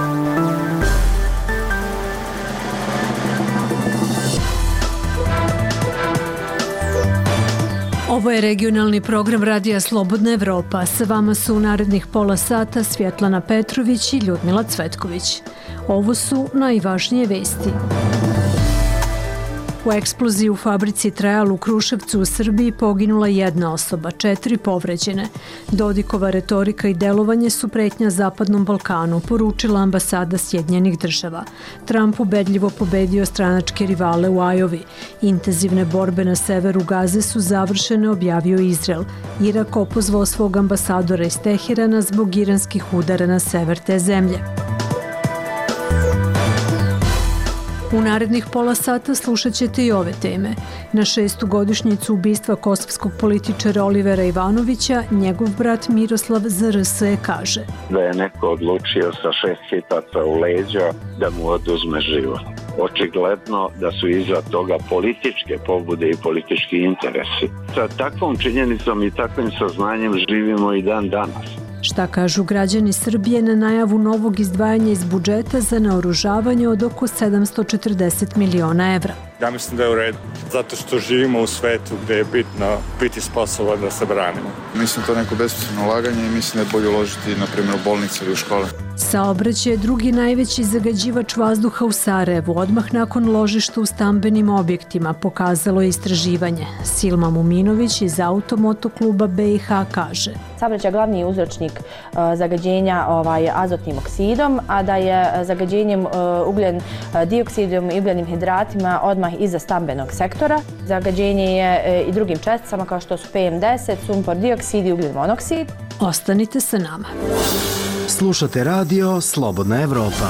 Ovo je regionalni program Radija Slobodna Evropa. Sa vama su u narednih pola sata Svjetlana Petrović i Ljudmila Cvetković. Ovo su najvažnije vesti. U eksploziji u fabrici Trajal u Kruševcu u Srbiji poginula 1 osoba, 4 povređene. Dodikova retorika i delovanje su pretnja Zapadnom Balkanu, poručila ambasada Sjedinjenih država. Trump ubedljivo pobedio stranačke rivale u Ajovi. Intenzivne borbe na severu Gaze su završene, objavio Izrael. Irak opozvao svog ambasadora iz Teherana zbog iranskih udara na sever te zemlje. U narednih pola sata slušat ćete i ove teme. Na 6. godišnjicu ubistva kosovskog političara Olivera Ivanovića, njegov brat Miroslav ZRS kaže: Da je neko odlučio sa 6 hitaca u leđa da mu oduzme život. Očigledno da su iza toga političke pobude i politički interesi. Sa takvom činjenicom i takvim saznanjem živimo i dan danas. Šta kažu građani Srbije na najavu novog izdvajanja iz budžeta za naoružavanje od oko 740 miliona evra? Ja mislim da je u redu, zato što živimo u svetu gde je bitno biti sposoban da se branimo. Mislim to neko besmisleno ulaganje i mislim da je bolje uložiti, na primjer, u bolnice ili u škole. Saobraćaj je drugi najveći zagađivač vazduha u Sarajevu, odmah nakon ložišta u stambenim objektima, pokazalo je istraživanje. Silma Muminović iz Automoto kluba BiH kaže: Saobraćaj je glavni uzročnik zagađenja azotnim oksidom, a da je zagađenjem ugljen dioksidom i ugljenim hidratima odmah iza stambenog sektora. Zagađenje je i drugim česticama kao što su PM10, sumpor dioksid i ugljen monoksid. Ostanite sa nama. Slušate radio Slobodna Evropa.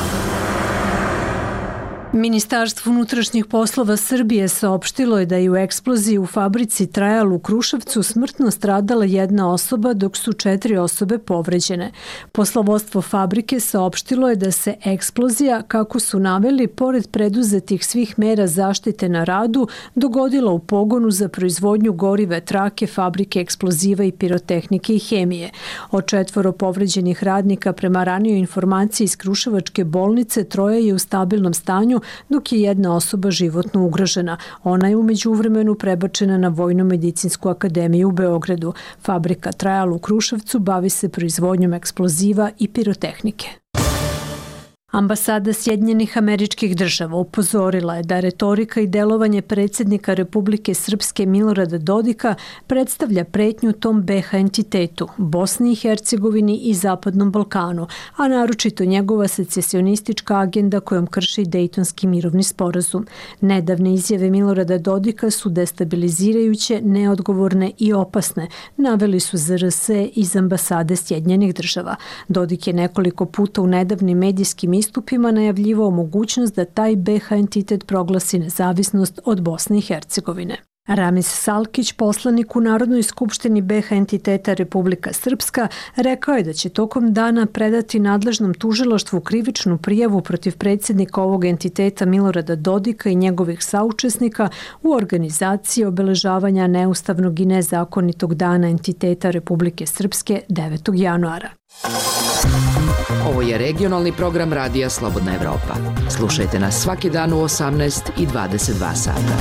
Ministarstvo unutrašnjih poslova Srbije saopštilo je da je u eksploziji u fabrici Trajal u Kruševcu smrtno stradala 1 osoba, dok su 4 osobe povređene. Poslovodstvo fabrike saopštilo je da se eksplozija, kako su naveli, pored preduzetih svih mera zaštite na radu, dogodila u pogonu za proizvodnju gorive trake fabrike eksploziva i pirotehnike i hemije. Od 4 povređenih radnika, prema ranijoj informaciji iz Kruševačke bolnice, 3 je u stabilnom stanju, dok je 1 osoba životno ugrožena. Ona je u međuvremenu prebačena na Vojno-medicinsku akademiju u Beogradu. Fabrika Trajal u Kruševcu bavi se proizvodnjom eksploziva i pirotehnike. Ambasada Sjedinjenih Američkih Država upozorila je da retorika i delovanje predsjednika Republike Srpske Milorada Dodika predstavlja pretnju tom BiH entitetu, Bosni i Hercegovini i Zapadnom Balkanu, a naročito njegova secesionistička agenda kojom krši Dejtonski mirovni sporazum. Nedavne izjave Milorada Dodika su destabilizirajuće, neodgovorne i opasne, naveli su ZRS iz ambasade Sjedinjenih Država. Dodik je nekoliko puta u nedavnim medijskim istupima najavljivao mogućnost da taj BiH entitet proglasi nezavisnost od Bosne i Hercegovine. Ramiz Salkić, poslanik u Narodnoj skupštini BiH entiteta Republika Srpska, rekao je da će tokom dana predati nadležnom tužilaštvu krivičnu prijavu protiv predsjednika ovog entiteta Milorada Dodika i njegovih saučesnika u organizaciji obeležavanja neustavnog i nezakonitog dana entiteta Republike Srpske 9. januara. Ovo je regionalni program Radija Slobodna Evropa. Slušajte nas svaki dan u 18 i 22 sata.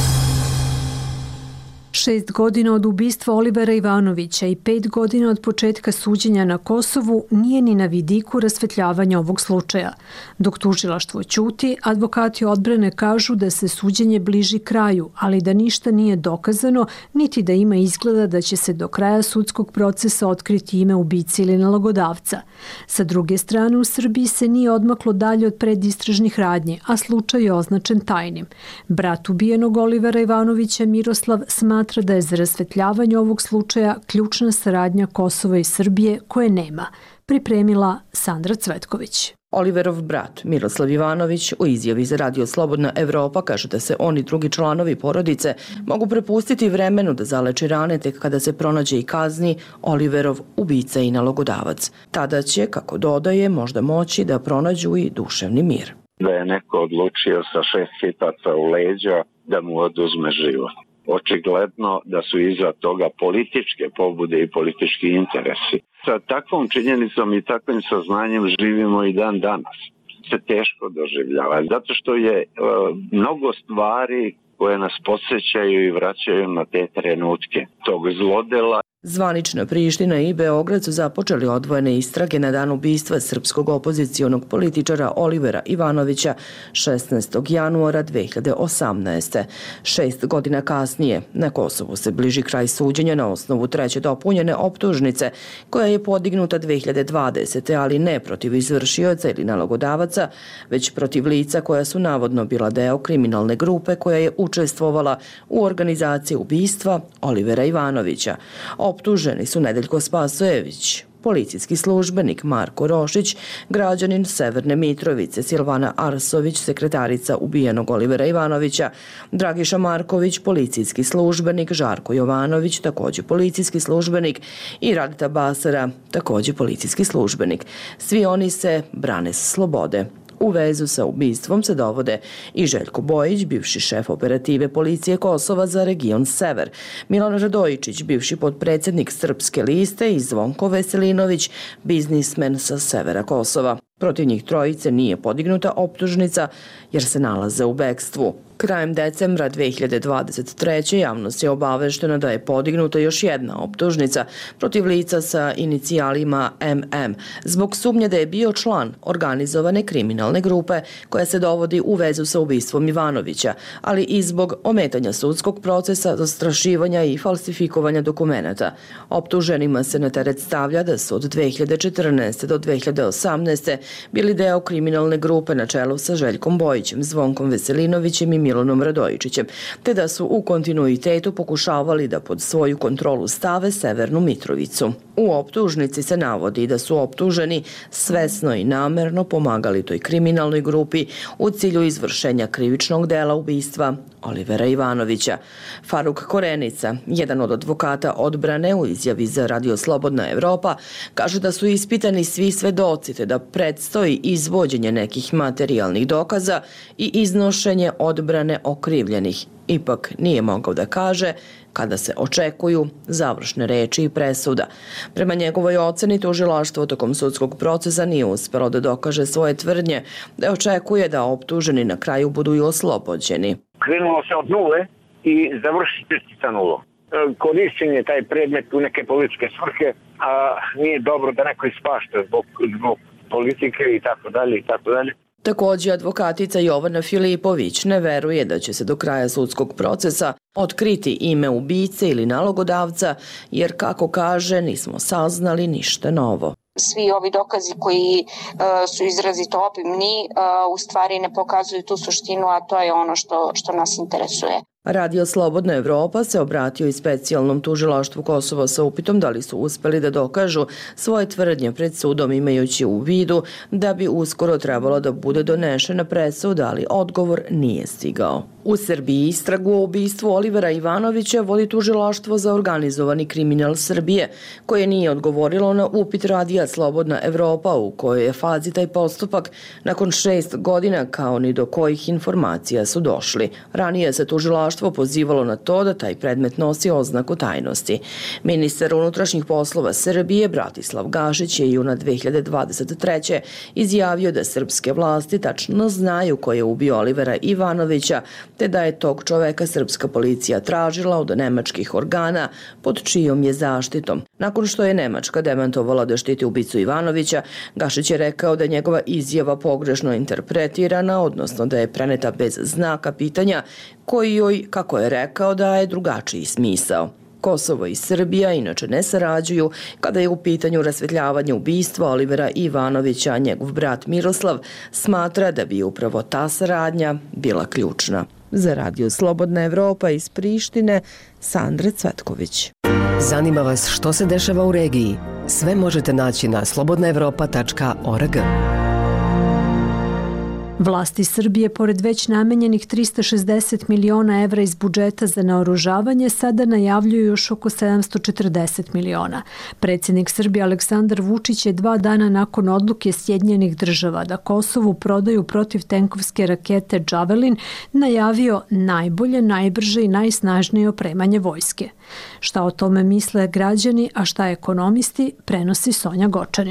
6 godina od ubistva Olivera Ivanovića i 5 godina od početka suđenja na Kosovu nije ni na vidiku rasvetljavanja ovog slučaja. Dok tužilaštvo ćuti, advokati odbrane kažu da se suđenje bliži kraju, ali da ništa nije dokazano, niti da ima izgleda da će se do kraja sudskog procesa otkriti ime ubice ili nalogodavca. Sa druge strane, u Srbiji se nije odmaklo dalje od predistražnih radnji, a slučaj je označen tajnim. Brat ubijenog Olivera Ivanovića, Miroslav, smatra da je za rasvetljavanje ovog slučaja ključna saradnja Kosova i Srbije, koje nema. Pripremila Sandra Cvetković. Oliverov brat Miroslav Ivanović u izjavi za Radio Slobodna Evropa kaže da se oni drugi članovi porodice mogu prepustiti vremenu da zaleči rane tek kada se pronađe i kazni Oliverov ubica i nalogodavac. Tada će, kako dodaje, možda moći da pronađu i duševni mir. Da je neko odlučio sa 6 hitaca u leđa da mu oduzme život. Očigledno da su iza toga političke pobude i politički interesi. Sa takvom činjenicom i takvim saznanjem živimo i dan danas. se teško doživljava. Zato što je mnogo stvari koje nas podsjećaju i vraćaju na te trenutke tog zlodela. Zvanična Priština i Beograd su započeli odvojene istrage na dan ubistva srpskog opozicionog političara Olivera Ivanovića 16. januara 2018. 6 godina kasnije na Kosovu se bliži kraj suđenja na osnovu treće dopunjene optužnice koja je podignuta 2020. ali ne protiv izvršioca ili nalogodavaca, već protiv lica koja su navodno bila deo kriminalne grupe koja je učestvovala u organizaciji ubistva Olivera Ivanovića. Optuženi su Nedeljko Spasojević, policijski službenik Marko Rošić, građanin Severne Mitrovice, Silvana Arsović, sekretarica ubijenog Olivera Ivanovića, Dragiša Marković, policijski službenik, Žarko Jovanović, također policijski službenik i Radeta Basara, također policijski službenik. Svi oni se brane sa slobode. U vezu sa ubistvom se dovode i Željko Bojić, bivši šef operative policije Kosova za region Sever, Milan Radojičić, bivši potpredsjednik Srpske liste i Zvonko Veselinović, biznismen sa severa Kosova. Protiv njih trojice nije podignuta optužnica jer se nalaze u bekstvu. Krajem decembra 2023. javnost je obaveštena da je podignuta još jedna optužnica protiv lica sa inicijalima MM zbog sumnje da je bio član organizovane kriminalne grupe koja se dovodi u vezu sa ubistvom Ivanovića, ali i zbog ometanja sudskog procesa, zastrašivanja i falsifikovanja dokumenata. Optuženima se na teret stavlja da su od 2014. do 2018. bili deo kriminalne grupe na čelu sa Željkom Bojićem, Zvonkom Veselinovićem i Milanom Radojičićem, te da su u kontinuitetu pokušavali da pod svoju kontrolu stave Severnu Mitrovicu. U optužnici se navodi da su optuženi svesno i namerno pomagali toj kriminalnoj grupi u cilju izvršenja krivičnog dela ubistva Olivera Ivanovića. Faruk Korenica, jedan od advokata odbrane u izjavi za Radio Slobodna Evropa, kaže da su ispitani svi svedoci te da predstoji izvođenje nekih materijalnih dokaza i iznošenje odbrane okrivljenih. Ipak nije mogao da kaže kada se očekuju završne reči i presuda. Prema njegovoj oceni, tužilaštvo tokom sudskog procesa nije uspelo da dokaže svoje tvrdnje, da očekuje da optuženi na kraju budu i oslobođeni. Krenulo se od nule i završiti sa nulom. Korišćen je taj predmet u neke političke svrhe, a nije dobro da neko ispašta zbog politike i tako dalje i tako dalje. Također, advokatica Jovana Filipović ne veruje da će se do kraja sudskog procesa otkriti ime ubice ili nalogodavca, jer, kako kaže, nismo saznali ništa novo. Svi ovi dokazi koji su izrazito obimni u stvari ne pokazuju tu suštinu, a to je ono što nas interesuje. Radio Slobodna Evropa se obratio i specijalnom tužilaštvu Kosova sa upitom da li su uspeli da dokažu svoje tvrdnje pred sudom, imajući u vidu da bi uskoro trebalo da bude donešena presuda, ali odgovor nije stigao. U Srbiji istragu o ubistvu Olivera Ivanovića vodi tužilaštvo za organizovani kriminal Srbije, koje nije odgovorilo na upit Radija Slobodna Evropa u kojoj je fazi taj postupak nakon 6 godina, kao ni do kojih informacija su došli. Ranije se tužilaštvo pozivalo na to da taj predmet nosi oznaku tajnosti. Ministar unutrašnjih poslova Srbije Bratislav Gašić je juna 2023. izjavio da srpske vlasti tačno znaju ko je ubio Olivera Ivanovića, te da je tog čoveka srpska policija tražila od nemačkih organa pod čijom je zaštitom. Nakon što je Nemačka demantovala da štiti ubicu Ivanovića, Gašić je rekao da je njegova izjava pogrešno interpretirana, odnosno da je preneta bez znaka pitanja, koji joj, kako je rekao, daje drugačiji smisao. Kosovo i Srbija inače ne sarađuju kada je u pitanju rasvetljavanje ubistva Olivera Ivanovića, a njegov brat Miroslav smatra da bi upravo ta saradnja bila ključna. Za Radio Slobodna Evropa iz Prištine, Sandra Cvetković. Zanima vas što se dešava u regiji? Sve možete naći na slobodnaevropa.org. Vlasti Srbije, pored već namenjenih 360 miliona evra iz budžeta za naoružavanje, sada najavljuju još oko 740 miliona. Predsjednik Srbije Aleksandar Vučić je 2 dana nakon odluke Sjedinjenih država da Kosovu prodaju protivtenkovske rakete Javelin najavio najbolje, najbrže i najsnažnije opremanje vojske. Šta o tome misle građani, a šta ekonomisti, prenosi Sonja Gočanin.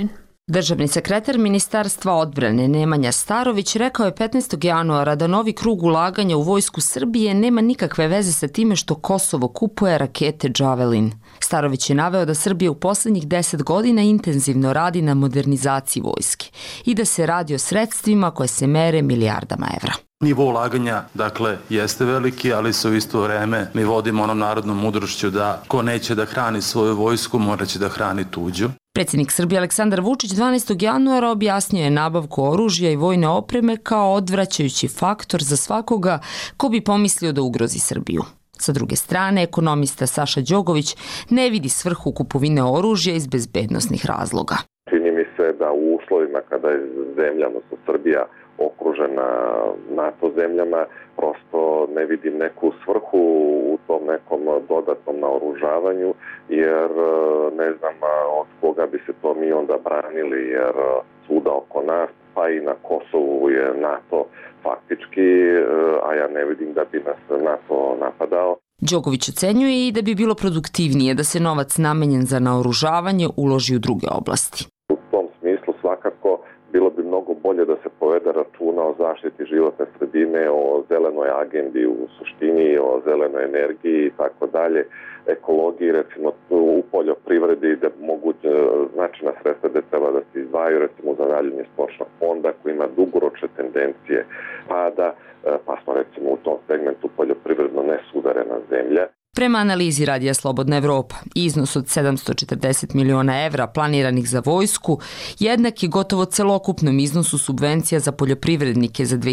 Državni sekretar Ministarstva odbrane Nemanja Starović rekao je 15. januara da novi krug ulaganja u vojsku Srbije nema nikakve veze sa time što Kosovo kupuje rakete Javelin. Starović je naveo da Srbija u poslednjih 10 godina intenzivno radi na modernizaciji vojske i da se radi o sredstvima koje se mere milijardama evra. Nivo ulaganja, dakle, jeste veliki, ali se u isto vreme mi vodimo onom narodnom mudrošću da ko neće da hrani svoju vojsku, moraće da hrani tuđu. Predsjednik Srbije Aleksandar Vučić 12. januara objasnio je nabavku oružja i vojne opreme kao odvraćajući faktor za svakoga ko bi pomislio da ugrozi Srbiju. Sa druge strane, ekonomista Saša Đogović ne vidi svrhu kupovine oružja iz bezbednosnih razloga. Čini mi se da u uslovima kada je zemlja, odnosno Srbija, okružena NATO zemljama, prosto ne vidim neku svrhu u tom nekom dodatnom naoružavanju, jer ne znam od koga bi se to mi onda branili, jer svuda oko nas, pa i na Kosovu je NATO faktički, a ja ne vidim da bi nas NATO napadao. Đogović ocenjuje i da bi bilo produktivnije da se novac namenjen za naoružavanje uloži u druge oblasti. U tom smislu svakako bilo bi mnogo bolje da se povede računa o zaštiti životne sredine, o zelenoj agendi u suštini, o zelenoj energiji i tako dalje, ekologiji, recimo u poljoprivredi da mogu značajna sredstva da treba da se izdvajaju, recimo za daljenje stočnog fonda koji ima dugoročne tendencije pada, pa smo recimo u tom segmentu poljoprivredno nesuverena zemlja. Prema analizi Radija Slobodna Evropa, iznos od 740 miliona evra planiranih za vojsku jednak je gotovo celokupnom iznosu subvencija za poljoprivrednike za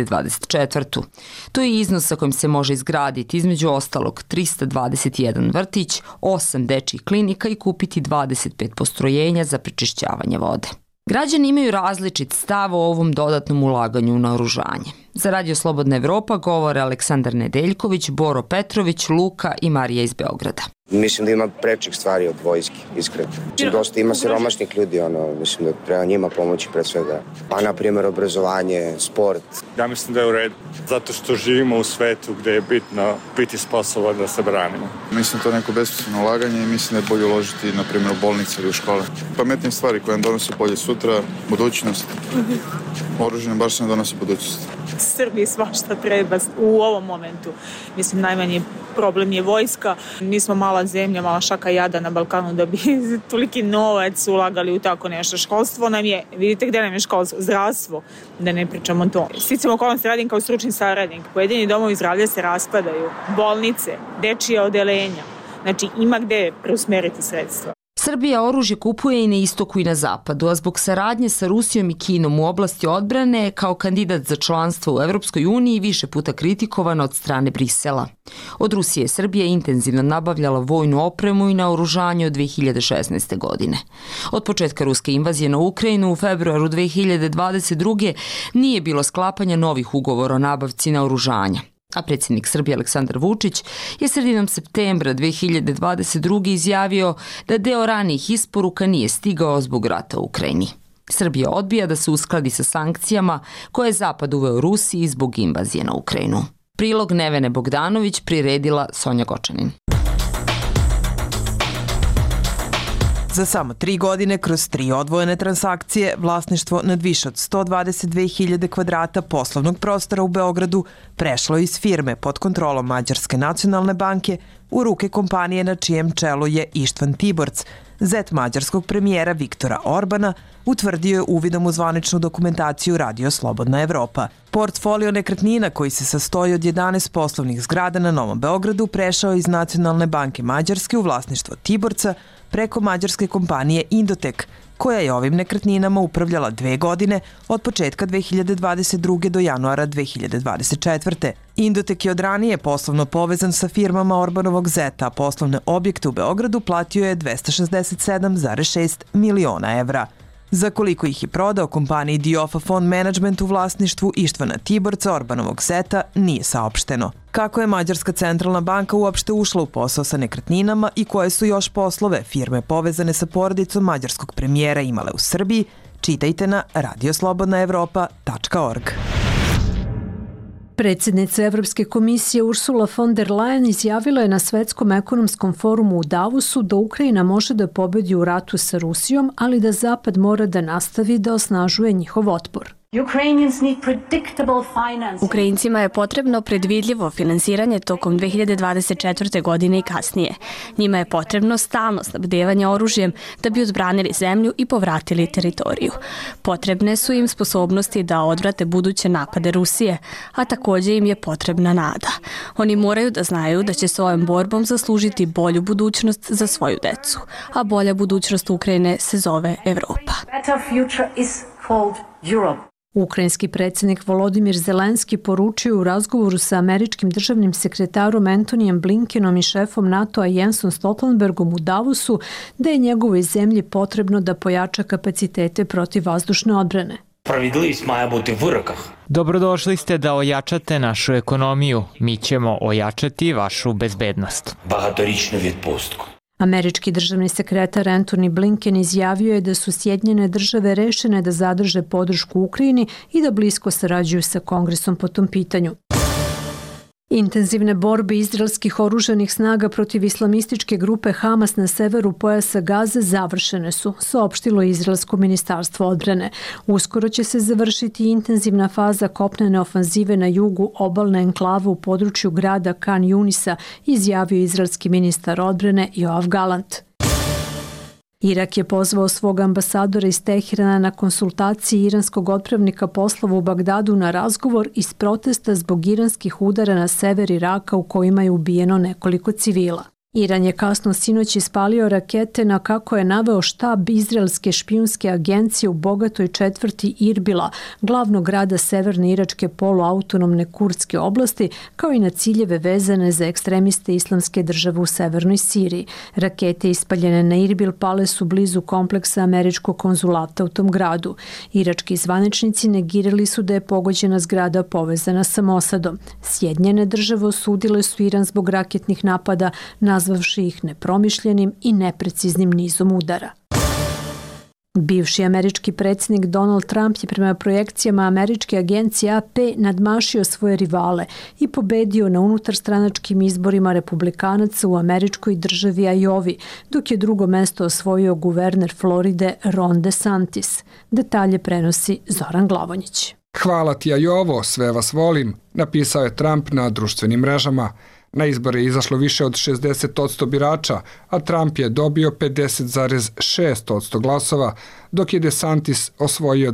2024. To je iznos sa kojim se može izgraditi između ostalog 321 vrtić, 8 dečjih klinika i kupiti 25 postrojenja za prečišćavanje vode. Građani imaju različit stav o ovom dodatnom ulaganju u naoružanje. Za Radio Slobodna Evropa govore Aleksandar Nedeljković, Boro Petrović, Luka i Marija iz Beograda. Mislim da ima prečih stvari od vojske, iskreno. Dosta ima siromašnih ljudi, mislim da treba njima pomoći pred svega. Pa, na primjer, obrazovanje, sport. Ja mislim da je u redu, zato što živimo u svetu gde je bitno biti sposoban da se branimo. Mislim to neko besmisleno ulaganje i mislim da je bolje uložiti, na primjer, u bolnice ili u škole. Pametnije stvari koje nam donose bolje sutra, budućnost. Oružje nam baš ne donosi budućnost. Srbiji svašta treba u ovom momentu. Mislim, najmanji problem je vojska. Mi smo mala zemlja, mala šaka jada na Balkanu da bi toliki novac ulagali u tako nešto. Školstvo nam je, vidite gde nam je školstvo, zdravstvo, da ne pričamo to. Sticam okolnosti radim kao stručni saradnik. Pojedini domovi zdravlja se raspadaju, bolnice, dečije odeljenja. Znači, ima gde preusmeriti sredstva. Srbija oružje kupuje i na istoku i na zapadu, a zbog saradnje sa Rusijom i Kinom u oblasti odbrane kao kandidat za članstvo u Evropskoj uniji više puta kritikovana od strane Brisela. Od Rusije Srbija intenzivno nabavljala vojnu opremu i naoružanje od 2016. godine. Od početka ruske invazije na Ukrajinu u februaru 2022. nije bilo sklapanja novih ugovora o nabavci naoružanja. A predsjednik Srbije Aleksandar Vučić je sredinom septembra 2022. izjavio da deo ranijih isporuka nije stigao zbog rata u Ukrajini. Srbija odbija da se uskladi sa sankcijama koje je Zapad uveo Rusiji zbog invazije na Ukrajinu. Prilog Nevene Bogdanović priredila Sonja Gočanin. Za samo 3 godine, kroz 3 odvojene transakcije, vlasništvo nad više od 122.000 kvadrata poslovnog prostora u Beogradu prešlo iz firme pod kontrolom Mađarske nacionalne banke u ruke kompanije na čijem čelu je Ištvan Tiborc, zet mađarskog premijera Viktora Orbana, utvrdio je uvidom u zvaničnu dokumentaciju Radio Slobodna Evropa. Portfolio nekretnina koji se sastoji od 11 poslovnih zgrada na Novom Beogradu prešao iz Nacionalne banke Mađarske u vlasništvo Tiborca preko mađarske kompanije Indotek, koja je ovim nekretninama upravljala 2 godine od početka 2022. do januara 2024. Indotek je od ranije poslovno povezan sa firmama Orbanovog zeta, a poslovne objekte u Beogradu platio je 267,6 miliona evra. Za koliko ih je prodao kompaniji Diofa Fond Management u vlasništvu Ištvana Tiborca Orbanovog zeta nije saopšteno. Kako je Mađarska centralna banka uopšte ušla u posao sa nekretninama i koje su još poslove firme povezane sa porodicom mađarskog premijera imale u Srbiji, čitajte na radioslobodnaevropa.org. Predsjednica Evropske komisije Ursula von der Leyen izjavila je na Svetskom ekonomskom forumu u Davosu da Ukrajina može da pobedi u ratu sa Rusijom, ali da Zapad mora da nastavi da osnažuje njihov otpor. Ukrajincima je potrebno predvidljivo finansiranje tokom 2024. godine i kasnije. Njima je potrebno stalno snabdevanje oružjem da bi odbranili zemlju i povratili teritoriju. Potrebne su im sposobnosti da odvrate buduće napade Rusije, a također im je potrebna nada. Oni moraju da znaju da će svojom borbom zaslužiti bolju budućnost za svoju decu, a bolja budućnost Ukrajine se zove Evropa. Ukrajinski predsjednik Volodimir Zelenski poručio u razgovoru sa američkim državnim sekretarom Antonijem Blinkenom i šefom NATO-a Jensom Stoltenbergom u Davosu da je njegovoj zemlji potrebno da pojača kapacitete protivvazdušne odbrane. Dobrodošli ste da ojačate našu ekonomiju. Mi ćemo ojačati vašu bezbednost. Američki državni sekretar Antony Blinken izjavio je da su Sjedinjene države rešene da zadrže podršku Ukrajini i da blisko sarađuju sa Kongresom po tom pitanju. Intenzivne borbe izraelskih oružanih snaga protiv islamističke grupe Hamas na severu pojasa Gaze završene su, saopštilo izraelsko ministarstvo odbrane. Uskoro će se završiti intenzivna faza kopnene ofanzive na jugu obalne enklave u području grada Khan Yunisa, izjavio izraelski ministar odbrane Yoav Gallant. Irak je pozvao svog ambasadora iz Teherana na konsultaciji iranskog otpravnika poslova u Bagdadu na razgovor iz protesta zbog iranskih udara na sever Iraka u kojima je ubijeno nekoliko civila. Iran je kasno sinoć ispalio rakete na, kako je naveo, štab izraelske špijunske agencije u bogatoj četvrti Irbila, glavnog grada severne iračke poluautonomne kurdske oblasti, kao i na ciljeve vezane za ekstremiste islamske države u severnoj Siriji. Rakete ispaljene na Irbil pale su blizu kompleksa američkog konzulata u tom gradu. Irački zvaničnici negirali su da je pogođena zgrada povezana sa Mosadom. Sjedinjene države osudile su Iran zbog raketnih napada, nazvavši ih nepromišljenim i nepreciznim nizom udara. Bivši američki predsjednik Donald Trump je prema projekcijama američke agencije AP nadmašio svoje rivale i pobedio na unutarstranačkim izborima republikanaca u američkoj državi Iowa, dok je drugo mesto osvojio guverner Floride Ron DeSantis. Detalje prenosi Zoran Glavonjić. Hvala ti, Iowa, sve vas volim, napisao je Trump na društvenim mrežama. Na izbore je izašlo više od 60% birača, a Trump je dobio 50,6% glasova, dok je DeSantis osvojio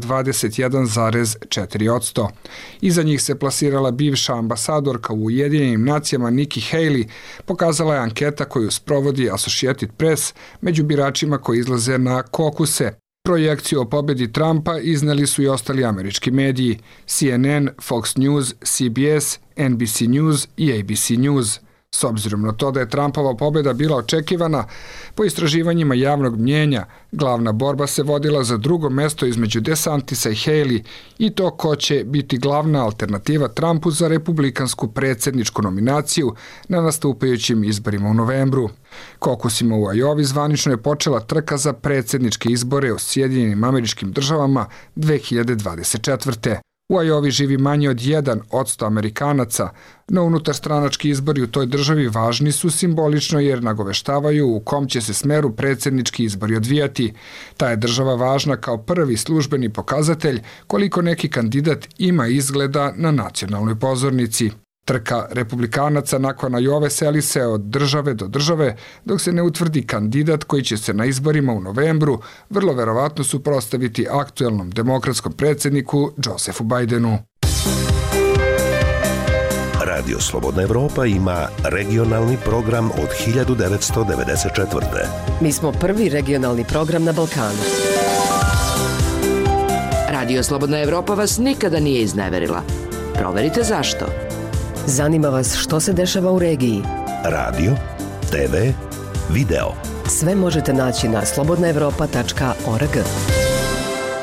21,4%. Iza njih se plasirala bivša ambasadorka u Ujedinjenim nacijama Nikki Haley, pokazala je anketa koju sprovodi Associated Press među biračima koji izlaze na kokuse. Projekciju o pobedi Trumpa izneli su i ostali američki mediji, CNN, Fox News, CBS, NBC News i ABC News. S obzirom na to da je Trumpova pobjeda bila očekivana, po istraživanjima javnog mnjenja, glavna borba se vodila za drugo mesto između DeSantisa i Haley i to ko će biti glavna alternativa Trumpu za republikansku predsjedničku nominaciju na nastupajućim izborima u novembru. Kokusima u Iowa zvanično je počela trka za predsjedničke izbore u Sjedinjenim Američkim Državama 2024. U Iowa živi manje od 1% Amerikanaca, no unutarstranački izbori u toj državi važni su simbolično jer nagoveštavaju u kom će se smeru predsjednički izbori odvijati. Ta je država važna kao prvi službeni pokazatelj koliko neki kandidat ima izgleda na nacionalnoj pozornici. Trka republikanaca nakon Iowa seli se od države do države dok se ne utvrdi kandidat koji će se na izborima u novembru vrlo verovatno suprotstaviti aktuelnom demokratskom predsjedniku Josephu Bidenu. Radio Slobodna Evropa ima regionalni program od 1994. Mi smo prvi regionalni program na Balkanu. Radio Slobodna Evropa vas nikada nije izneverila. Proverite zašto. Zanima vas što se dešava u regiji. Radio, TV, video. Sve možete naći na slobodnaevropa.org.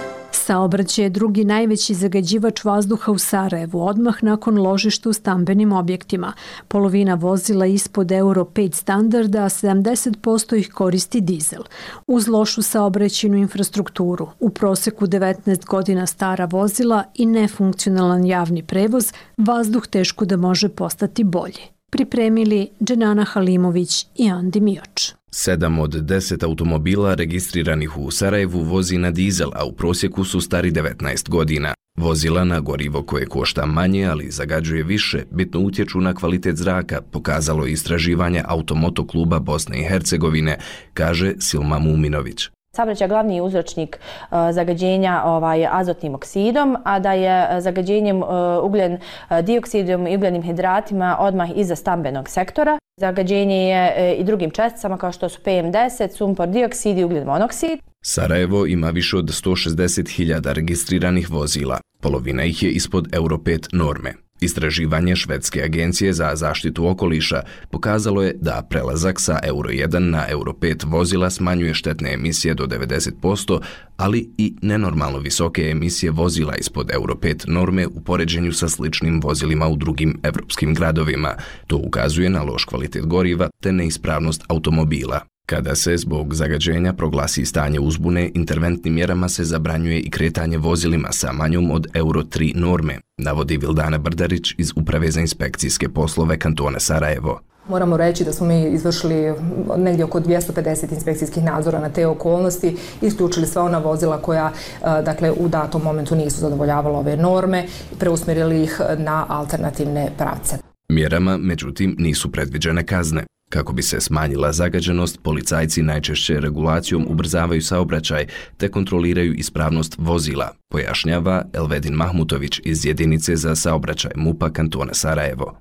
Saobraćaj je drugi najveći zagađivač vazduha u Sarajevu, odmah nakon ložišta u stambenim objektima. Polovina vozila ispod Euro 5 standarda, a 70% ih koristi dizel. Uz lošu saobraćajnu infrastrukturu, u proseku 19 godina stara vozila i nefunkcionalan javni prevoz, vazduh teško da može postati bolji. Pripremili Dženana Halimović i Andi Mioč. 7 od 10 automobila registriranih u Sarajevu vozi na dizel, a u prosjeku su stari 19 godina. Vozila na gorivo koje košta manje, ali zagađuje više, bitno utječu na kvalitet zraka, pokazalo je istraživanje Automoto kluba Bosne i Hercegovine, kaže Silma Muminović. Saobraćaj je glavni uzročnik zagađenja azotnim oksidom, a da je zagađenjem ugljen dioksidom i ugljenim hidratima odmah iza stambenog sektora. Zagađenje je i drugim česticama kao što su PM10, sumpor dioksid i ugljen monoksid. Sarajevo ima više od 160.000 registriranih vozila. Polovina ih je ispod Euro 5 norme. Istraživanje Švedske agencije za zaštitu okoliša pokazalo je da prelazak sa Euro 1 na Euro 5 vozila smanjuje štetne emisije do 90%, ali i nenormalno visoke emisije vozila ispod Euro 5 norme u poređenju sa sličnim vozilima u drugim evropskim gradovima. To ukazuje na loš kvalitet goriva te neispravnost automobila. Kada se zbog zagađenja proglasi stanje uzbune, interventnim mjerama se zabranjuje i kretanje vozilima sa manjom od Euro 3 norme, navodi Vildana Brdarić iz Uprave za inspekcijske poslove kantona Sarajevo. Moramo reći da smo mi izvršili negdje oko 250 inspekcijskih nadzora na te okolnosti, isključili sva ona vozila koja u datom momentu nisu zadovoljavala ove norme i preusmjerili ih na alternativne pravce. Mjerama, međutim, nisu predviđene kazne. Kako bi se smanjila zagađenost, policajci najčešće regulacijom ubrzavaju saobraćaj te kontroliraju ispravnost vozila, pojašnjava Elvedin Mahmutović iz jedinice za saobraćaj MUP-a kantona Sarajevo.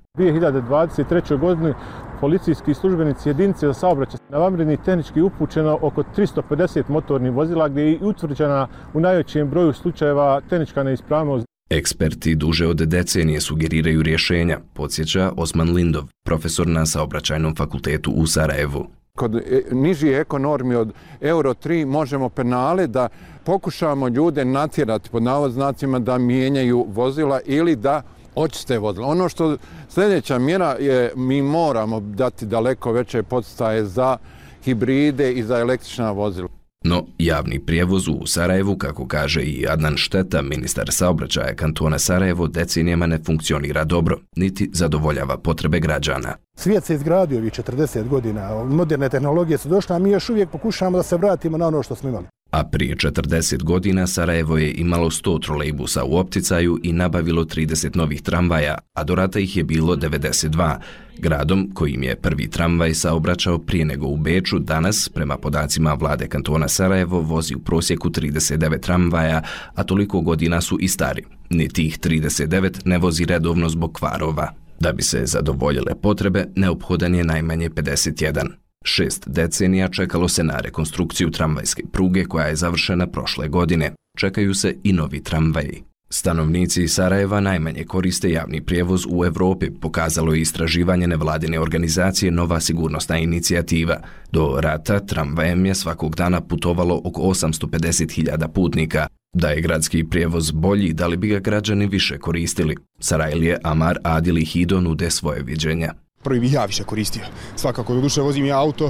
2023. godini policijski službenici jedinice za saobraćaj na vanredni tehnički upućeno oko 350 motornih vozila gdje je utvrđena u najvećem broju slučajeva tehnička neispravnost. Eksperti duže od decenije sugeriraju rješenja, podsjeća Osman Lindov, profesor na Saobraćajnom fakultetu u Sarajevu. Kod nižih ekonormi od Euro 3 možemo penale da pokušamo ljude natjerati pod navodnicima da mijenjaju vozila ili da očiste vozila. Ono što sljedeća mjera je mi moramo dati daleko veće podstaje za hibride i za električna vozila. No, javni prijevoz u Sarajevu, kako kaže i Adnan Šteta, ministar saobraćaja kantona Sarajevo, decenijama ne funkcionira dobro, niti zadovoljava potrebe građana. Svijet se izgradio ovih 40 godina, moderne tehnologije su došle, a mi još uvijek pokušavamo da se vratimo na ono što smo imali. A prije 40 godina Sarajevo je imalo 100 trolejbusa u opticaju i nabavilo 30 novih tramvaja, a do rata ih je bilo 92. Gradom, kojim je prvi tramvaj saobraćao prije nego u Beču, danas, prema podacima vlade kantona Sarajevo, vozi u prosjeku 39 tramvaja, a toliko godina su i stari. Ni tih 39 ne vozi redovno zbog kvarova. Da bi se zadovoljile potrebe, neophodan je najmanje 51. 6 decenija čekalo se na rekonstrukciju tramvajske pruge koja je završena prošle godine. Čekaju se i novi tramvaji. Stanovnici Sarajeva najmanje koriste javni prijevoz u Evropi, pokazalo je istraživanje nevladine organizacije Nova sigurnosna inicijativa. Do rata tramvajem je svakog dana putovalo oko 850.000 putnika. Da je gradski prijevoz bolji, da li bi ga građani više koristili? Sarajlije, Amar, Adil i Hido nude svoje viđenja. Prvi bih ja više koristio. Svakako, do duše vozim ja auto,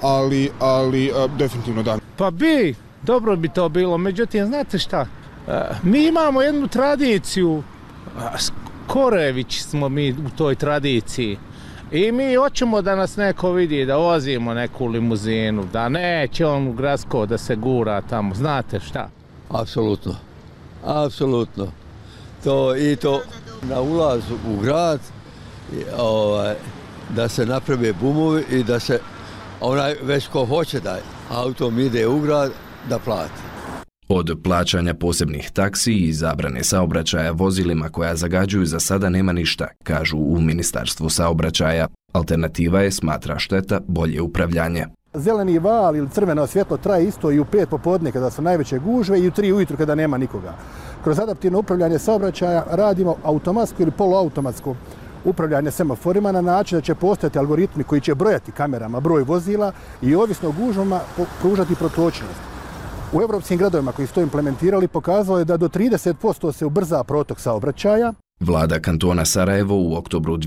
ali definitivno da. Pa dobro bi to bilo, međutim, znate šta? Mi imamo jednu tradiciju, Korević smo mi u toj tradiciji i mi hoćemo da nas neko vidi, da vozimo neku limuzinu, da neće on u gradsko da se gura tamo, znate šta? Apsolutno. To na ulazu u grad, da se naprave bumovi i da se već ko hoće da autom ide u grad, da plati. Od plaćanja posebnih taksi i zabrane saobraćaja vozilima koja zagađuju za sada nema ništa, kažu u Ministarstvu saobraćaja. Alternativa je, smatra Šteta, bolje upravljanje. Zeleni val ili crveno svjetlo traje isto i u 5 popodne kada su najveće gužve i u 3 ujutru kada nema nikoga. Kroz adaptivno upravljanje saobraćaja radimo automatsko ili poluautomatsko upravljanje semaforima na način da će postojati algoritmi koji će brojati kamerama broj vozila i ovisno o gužvama pružati protočnost. u evropskim gradovima koji su to implementirali pokazalo je da do 30% se ubrza protok saobraćaja. Vlada kantona Sarajevo u oktobru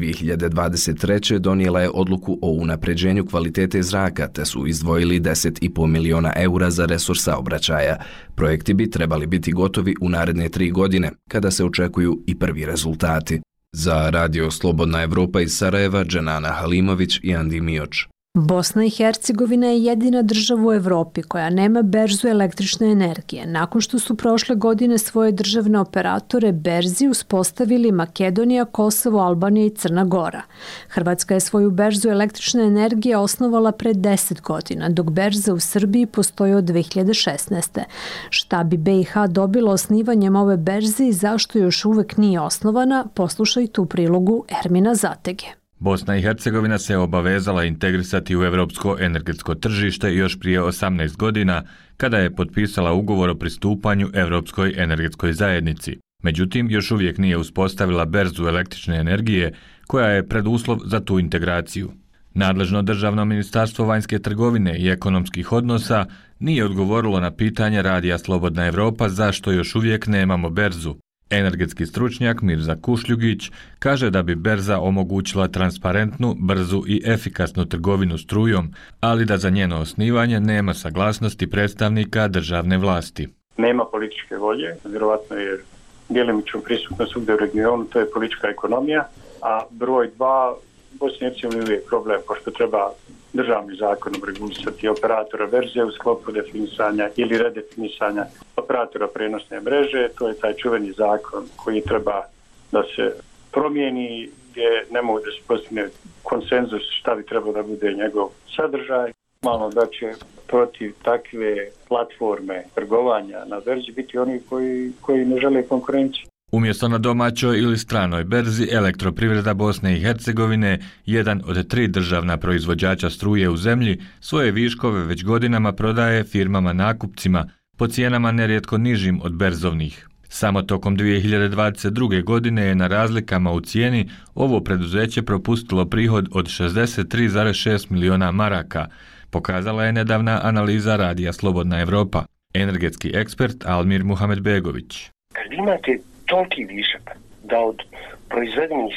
2023. donijela je odluku o unapređenju kvalitete zraka, te su izdvojili 10,5 miliona eura za resurs saobraćaja. Projekti bi trebali biti gotovi u naredne 3 godine, kada se očekuju i prvi rezultati. Za Radio Slobodna Evropa iz Sarajeva, Dženana Halimović i Andi Mioč. Bosna i Hercegovina je jedina država u Evropi koja nema berzu električne energije, nakon što su prošle godine svoje državne operatore berzi uspostavili Makedonija, Kosovo, Albanija i Crna Gora. Hrvatska je svoju berzu električne energije osnovala pred 10 godina, dok berza u Srbiji postoji od 2016. Šta bi BiH dobilo osnivanjem ove berze i zašto još uvek nije osnovana, poslušajte u prilogu Ermina Zatege. Bosna i Hercegovina se obavezala integrisati u evropsko energetsko tržište još prije 18 godina, kada je potpisala ugovor o pristupanju Evropskoj energetskoj zajednici. Međutim, još uvijek nije uspostavila berzu električne energije, koja je preduslov za tu integraciju. Nadležno državno ministarstvo vanjske trgovine i ekonomskih odnosa nije odgovorilo na pitanje Radija Slobodna Evropa zašto još uvijek nemamo berzu. Energetski stručnjak Mirza Kušljugić kaže da bi berza omogućila transparentnu, brzu i efikasnu trgovinu strujom, ali da za njeno osnivanje nema saglasnosti predstavnika državne vlasti. Nema političke volje, vjerovatno je djelimično prisutno svugdje u regionu, to je politička ekonomija, a broj 2, Bosni i Hercegovini je problem, pošto treba državnim zakonom regulisati operatora berze u sklopu definisanja ili redefinisanja operatora prenosne mreže. To je taj čuveni zakon koji treba da se promijeni, gdje ne mogu da se postigne konsenzus šta bi trebalo da bude njegov sadržaj. Malo da će protiv takve platforme trgovanja na berzi biti oni koji ne žele konkurenciju. Umjesto na domaćoj ili stranoj berzi, Elektroprivreda Bosne i Hercegovine, jedan od 3 državna proizvođača struje u zemlji, svoje viškove već godinama prodaje firmama nakupcima po cijenama nerijetko nižim od berzovnih. Samo tokom 2022. godine je na razlikama u cijeni ovo preduzeće propustilo prihod od 63,6 miliona maraka, pokazala je nedavna analiza Radija Slobodna Evropa. Energetski ekspert Almir Muhamedbegović. Kad imate toliki višak da od proizvedenih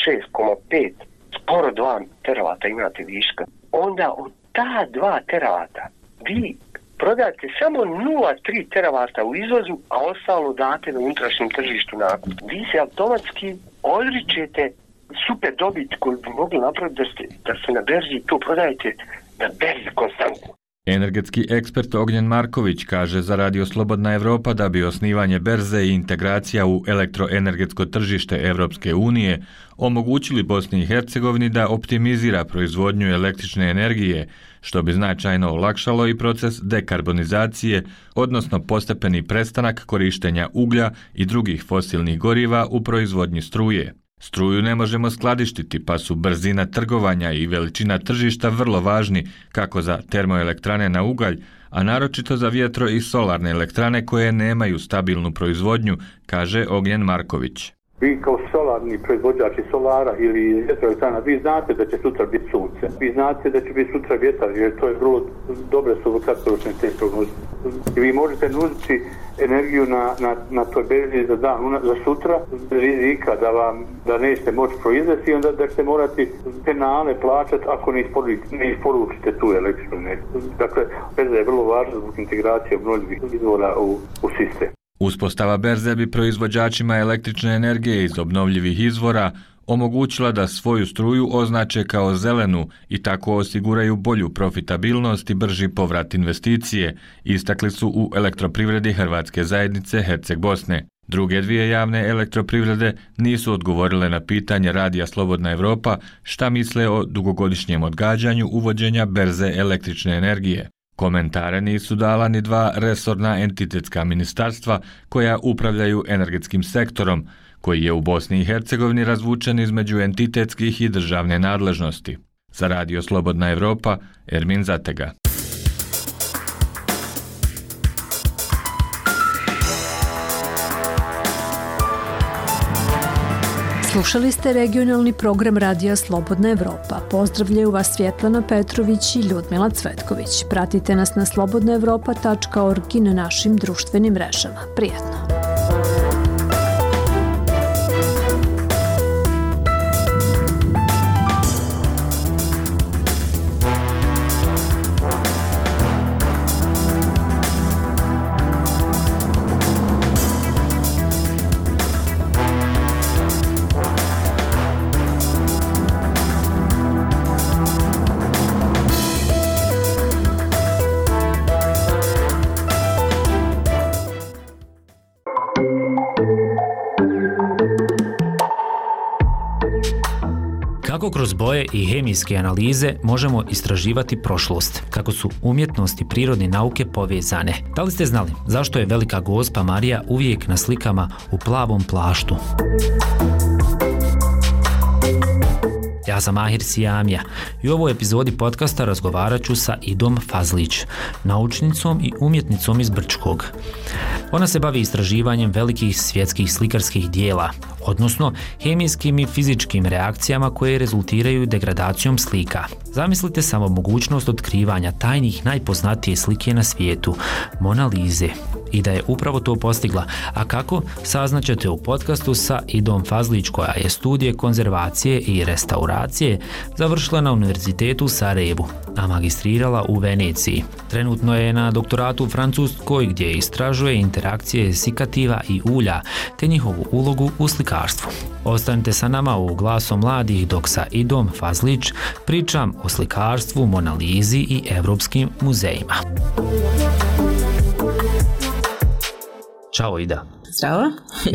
6,5 skoro 2 teravata imate viška, onda od ta 2 teravata vi prodate samo 0,3 teravata u izvozu, a ostalo date na unutrašnjem tržištu nakup. Vi se automatski odričete super dobit koju bi mogli napraviti da se na berzi to prodajete na berzi konstantno. Energetski ekspert Ognjen Marković kaže za Radio Slobodna Evropa da bi osnivanje berze i integracija u elektroenergetsko tržište Evropske unije omogućili Bosni i Hercegovini da optimizira proizvodnju električne energije, što bi značajno olakšalo i proces dekarbonizacije, odnosno postepeni prestanak korištenja uglja i drugih fosilnih goriva u proizvodnji struje. Struju ne možemo skladištiti, pa su brzina trgovanja i veličina tržišta vrlo važni kako za termoelektrane na ugalj, a naročito za vjetro i solarne elektrane koje nemaju stabilnu proizvodnju, kaže Ognjen Marković. Vi kao solarni proizvođači solara ili vjetroelektrana, vi znate da će sutra biti sunce. Vi znate da će biti sutra vjetar, jer to je vrlo dobre su kratkoročne te prognoze. Vi možete nuditi energiju na toj berzi za dan, za sutra, rizika da nećete moći proizvesti i onda da ćete morati penale plaćati ako ne isporučite tu električnu energiju. Dakle, berza je vrlo važna zbog integracije obnovljivih izvora u sistem. Uspostava berze bi proizvođačima električne energije iz obnovljivih izvora omogućila da svoju struju označe kao zelenu i tako osiguraju bolju profitabilnost i brži povrat investicije, istakli su u Elektroprivredi Hrvatske zajednice Herceg Bosne. Druge 2 javne elektroprivrede nisu odgovorile na pitanje Radija Slobodna Evropa šta misle o dugogodišnjem odgađanju uvođenja berze električne energije. Komentare nisu dala ni 2 resorna entitetska ministarstva koja upravljaju energetskim sektorom, koji je u Bosni i Hercegovini razvučen između entitetskih i državne nadležnosti. Za Radio Slobodna Evropa, Ermin Zatega. Slušali ste regionalni program Radija Slobodna Evropa. Pozdravljaju vas Svjetlana Petrović i Ljudmila Cvetković. Pratite nas na slobodnaevropa.org i na našim društvenim mrežama. Prijatno! Kako kroz boje i hemijske analize možemo istraživati prošlost, kako su umjetnost i prirodne nauke povezane. Da li ste znali zašto je Velika Gospa Marija uvijek na slikama u plavom plaštu? Ja sam Mahir Sijamija i u ovoj epizodi podcasta razgovarat ću sa Idom Fazlić, naučnicom i umjetnicom iz Brčkog. Ona se bavi istraživanjem velikih svjetskih slikarskih dijela, odnosno hemijskim i fizičkim reakcijama koje rezultiraju degradacijom slika. Zamislite samo mogućnost otkrivanja tajnih najpoznatije slike na svijetu, Mona Lise. I da je upravo to postigla. A kako? Saznaćete u podcastu sa Idom Fazlić, koja je studije konzervacije i restauracije završila na Univerzitetu u Sarajevu, a magistrirala u Veneciji. Trenutno je na doktoratu u Francuskoj, gdje istražuje interakcije sikativa i ulja te njihovu ulogu u slikarstvu. Ostanite sa nama u Glasom mladih dok sa Idom Fazlić pričam o slikarstvu, Mona Lisi i evropskim muzejima. Ćao Ida. Zdravo.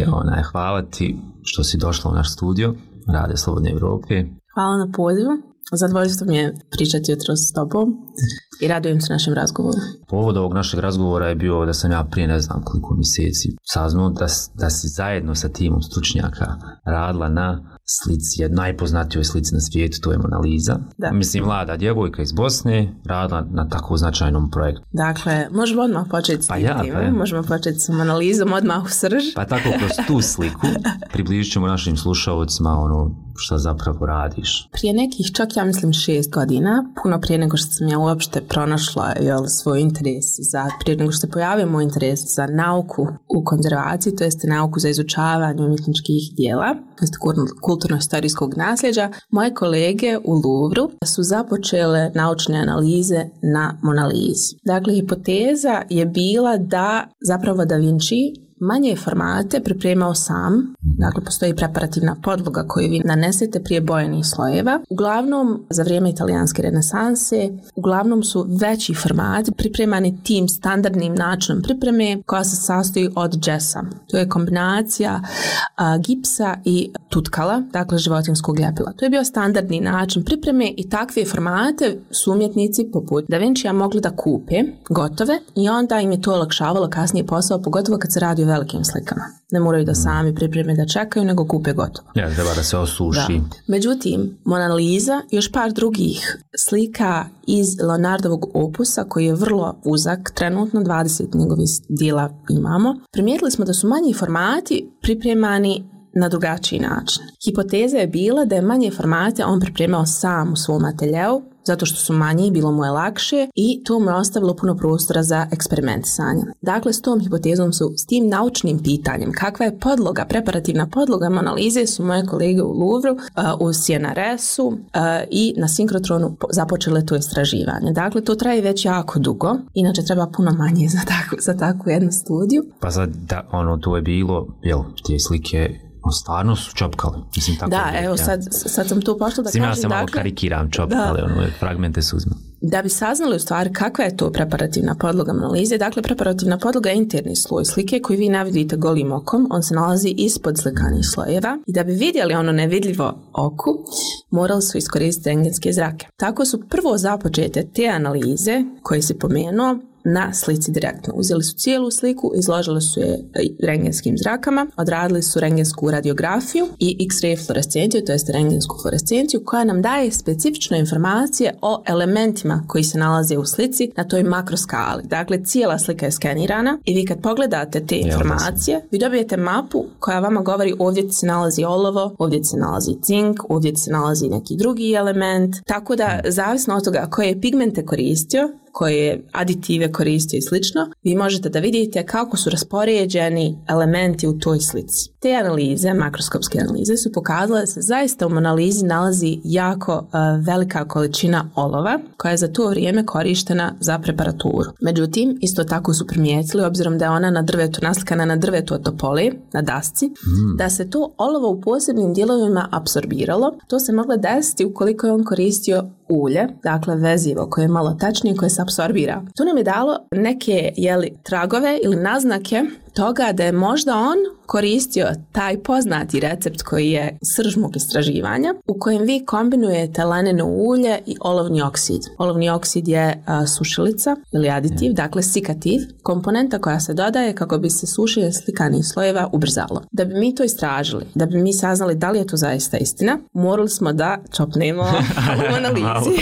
Hvala ti što si došla u naš studio Radio Slobodne Evrope. Hvala na pozivu. Zadovoljstvo mi je pričati jutros s tobom i radujem se našem razgovoru. Povod ovog našeg razgovora je bio da sam ja prije ne znam koliko mjeseci saznao da si zajedno sa timom stručnjaka radila na slici, najpoznatijoj slici na svijetu, to je Mona Lisa. Da. Mislim, mlada djevojka iz Bosne radila na tako značajnom projektu. Dakle, možemo odmah početi s tim. Možemo početi s Mona Lisom odmah u srž. Pa tako kroz tu sliku približit ćemo našim slušalcima što zapravo radiš. Prije nekih, čak ja mislim 6 godina, puno prije nego što sam ja uopšte pronašla svoj interes prije nego što se pojavio moj interes za nauku u konzervaciji, to jest nauku za izučavanje umjetničkih dijela, to jest kulturno-historijskog nasljeđa, moje kolege u Louvru su započele naučne analize na Mona Lisi. Dakle, hipoteza je bila da zapravo Da Vinci manje formate pripremao sam, dakle postoji preparativna podloga koju vi nanesete prije bojenih slojeva. Uglavnom, za vrijeme italijanske renesanse, uglavnom su veći formati pripremani tim standardnim načinom pripreme koja se sastoji od džesa. To je kombinacija gipsa i tutkala, dakle životinjskog ljepila. To je bio standardni način pripreme i takve formate su umjetnici poput Da Vincija mogli da kupe gotove i onda im je to olakšavalo kasnije posao, pogotovo kad se radi o velikim slikama. Ne moraju da sami pripreme da čekaju, nego kupe gotovo. Ja, treba da se osuši. Da. Međutim, Mona Lisa i još par drugih slika iz Leonardovog opusa, koji je vrlo uzak, trenutno 20 njegovih dijela imamo, primijetili smo da su manji formati pripremani na drugačiji način. Hipoteza je bila da je manje formate on pripremao sam u svom ateljeu, zato što su manji, bilo mu je lakše i to mu je ostavilo puno prostora za eksperimentisanje. Dakle, s tom hipotezom s tim naučnim pitanjem, kakva je podloga, preparativna podloga Mona Lise, su moje kolege u Louvru, u CNRS-u i na Synchrotron započele to istraživanje. Dakle, to traje već jako dugo, inače treba puno manje za takvu jednu studiju. Pa sad, to je bilo, te slike stvarno su čopkali. Mislim, tako da, evo sad sam to pošla da kažem. Ja sam malo karikiram čopkali, fragmente su uzme. Da bi saznali u stvari kakva je to preparativna podloga Mona Lise, dakle preparativna podloga je interni sloj slike koji vi ne vidite golim okom, on se nalazi ispod slikanih slojeva i da bi vidjeli ono nevidljivo oku, morali su iskoristiti rentgenske zrake. Tako su prvo započete te analize koje si pomenuo na slici direktno. Uzeli su cijelu sliku, izložili su je rengenskim zrakama, odradili su rengensku radiografiju i X-ray fluorescenciju, to jest rengensku fluorescenciju, koja nam daje specifične informacije o elementima koji se nalaze u slici na toj makroskali. Dakle, cijela slika je skenirana i vi kad pogledate te informacije, vi dobijete mapu koja vama govori ovdje se nalazi olovo, ovdje se nalazi cink, ovdje se nalazi neki drugi element. Tako da, zavisno od toga koje pigmente koristio, koje aditive koristio i slično, vi možete da vidite kako su raspoređeni elementi u toj slici. Te analize, makroskopske analize, su pokazale da se zaista u analizi nalazi jako velika količina olova koja je za to vrijeme korištena za preparaturu. Međutim, isto tako su primijetili, obzirom da je ona na drvetu, naslikana na drvetu od topole, na dasci, da se to olovo u posebnim dijelovima apsorbiralo. To se moglo desiti ukoliko je on koristio ulje, dakle vezivo koje je malo tačnije, koje se apsorbira. To nam je dalo neke tragove ili naznake toga da je možda on koristio taj poznati recept koji je srž mog istraživanja, u kojem vi kombinujete laneno ulje i olovni oksid. Olovni oksid je sušilica ili aditiv, dakle sikativ, komponenta koja se dodaje kako bi se sušenje slikanih slojeva ubrzalo. Da bi mi to istražili, da bi mi saznali da li je to zaista istina, morali smo da čopnemo u analizi.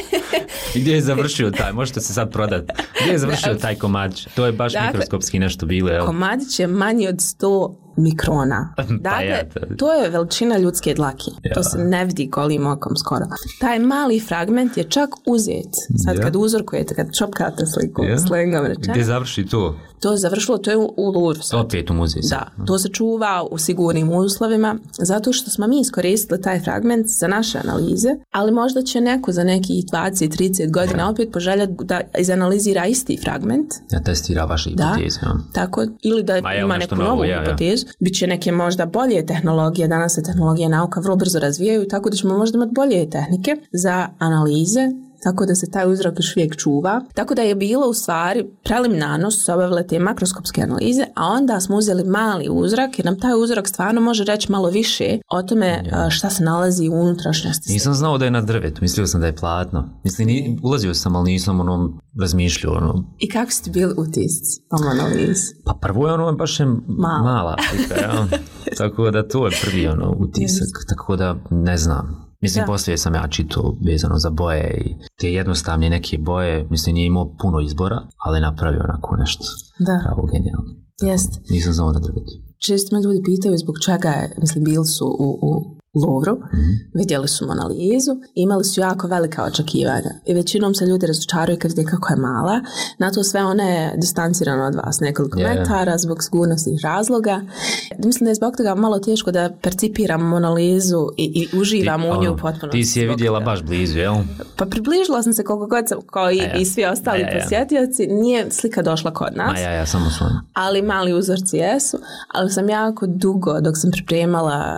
I gdje je završio taj? Možete se sad prodati. Gdje je završio taj komadić? To je baš mikroskopski nešto bilo. Evo. Komadić je manji od 100 mikrona. Dakle, to je veličina ljudske dlake. To se ne vidi golim okom skoro. Taj mali fragment je čak uzet. Sad kad uzorkujete, kad čopkate sliku, slengom rečeno. Gdje završi to? To je završilo, to je u Louvru. Opet u muzeju. Da, to se čuva u sigurnim uslovima, zato što smo mi iskoristili taj fragment za naše analize, ali možda će neko za nekih 20-30 godina opet poželjati da izanalizira isti fragment. Ja testira vaše hipoteze. Tako, ili da ima neku novu hipotezu. Biće neke možda bolje tehnologije, danas se tehnologija i nauka vrlo brzo razvijaju, tako da ćemo možda imati bolje tehnike za analize, tako da se taj uzrok još uvijek čuva. Tako da je bilo u stvari preliminarno su se obavile te makroskopske analize, a onda smo uzeli mali uzrak, jer nam taj uzrok stvarno može reći malo više o tome šta se nalazi u unutrašnjosti. Nisam znao da je na drvetu, mislio sam da je platno. Mislim, ulazio sam, ali nisam razmišljao. I kako ste bili utisci o analizi? Pa prvo je baš je mala slika, tako da to je prvi utisak, tako da ne znam. Mislim, poslije sam ja čitao vezano za boje i te jednostavne neke boje, mislim, nije imao puno izbora, ali napravio onako nešto pravo genijalno. Jeste. Nisam znao na drvetu. Često me ljudi pitaju zbog čega je, mislim, bili su u Louvru, vidjeli su analizu, imali su jako velika očekivanja i većinom se ljudi razočaruju kad vide kako je mala. Na to sve ona je distancirana od vas nekoliko metara zbog sigurnosnih razloga. Mislim da je zbog toga malo teško da percipiramo analizu i uživamo u nju potpuno. Ti si je vidjela baš blizu, jel? Pa približila sam se koliko god sam, kao i svi ostali posjetioci. Nije slika došla kod nas. Ja samo svoj. Ali mali uzorci jesu. Ali sam jako dugo, dok sam pripremala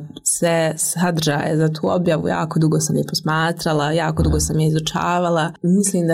sve sadržaje za tu objavu, jako dugo sam je posmatrala, jako dugo sam je izučavala. Mislim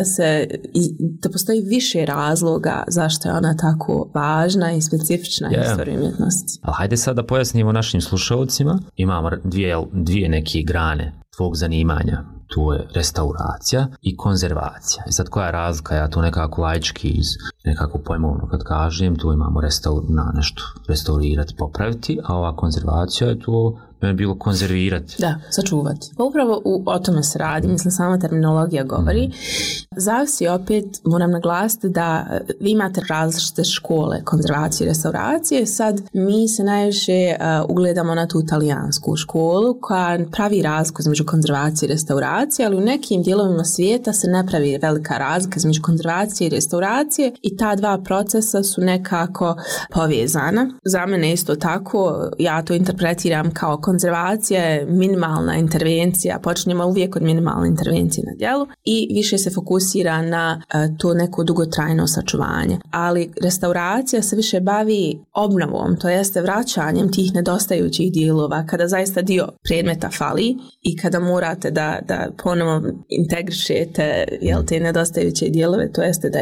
da postoji više razloga zašto je ona tako važna i specifična istorija umjetnosti. Ali hajde sad da pojasnimo našim slušalcima. Imamo dvije neke grane tvog zanimanja. To je restauracija i konzervacija. I sad koja je razlika? Ja to nekako laički iz nekako pojmovno kad kažem, tu imamo nešto restaurirati, popraviti, a ova konzervacija je to bilo konzervirati. Da, sačuvati. Pa upravo o tome se radi, mislim, sama terminologija govori. Zavisi opet, moram naglasiti da vi imate različite škole konzervacije i restauracije. Sad mi se najviše ugledamo na tu talijansku školu koja pravi razliku između konzervacije i restauracije, ali u nekim dijelovima svijeta se ne pravi velika razlika između konzervacije i restauracije i ta dva procesa su nekako povezana. Za mene isto tako, ja to interpretiram kao konzervacija je minimalna intervencija, počinjemo uvijek od minimalne intervencije na djelu i više se fokusira na to neko dugotrajno sačuvanje. Ali restauracija se više bavi obnovom, to jeste vraćanjem tih nedostajućih dijelova, kada zaista dio predmeta fali i kada morate da ponovo integrišete te nedostajuće dijelove, to jeste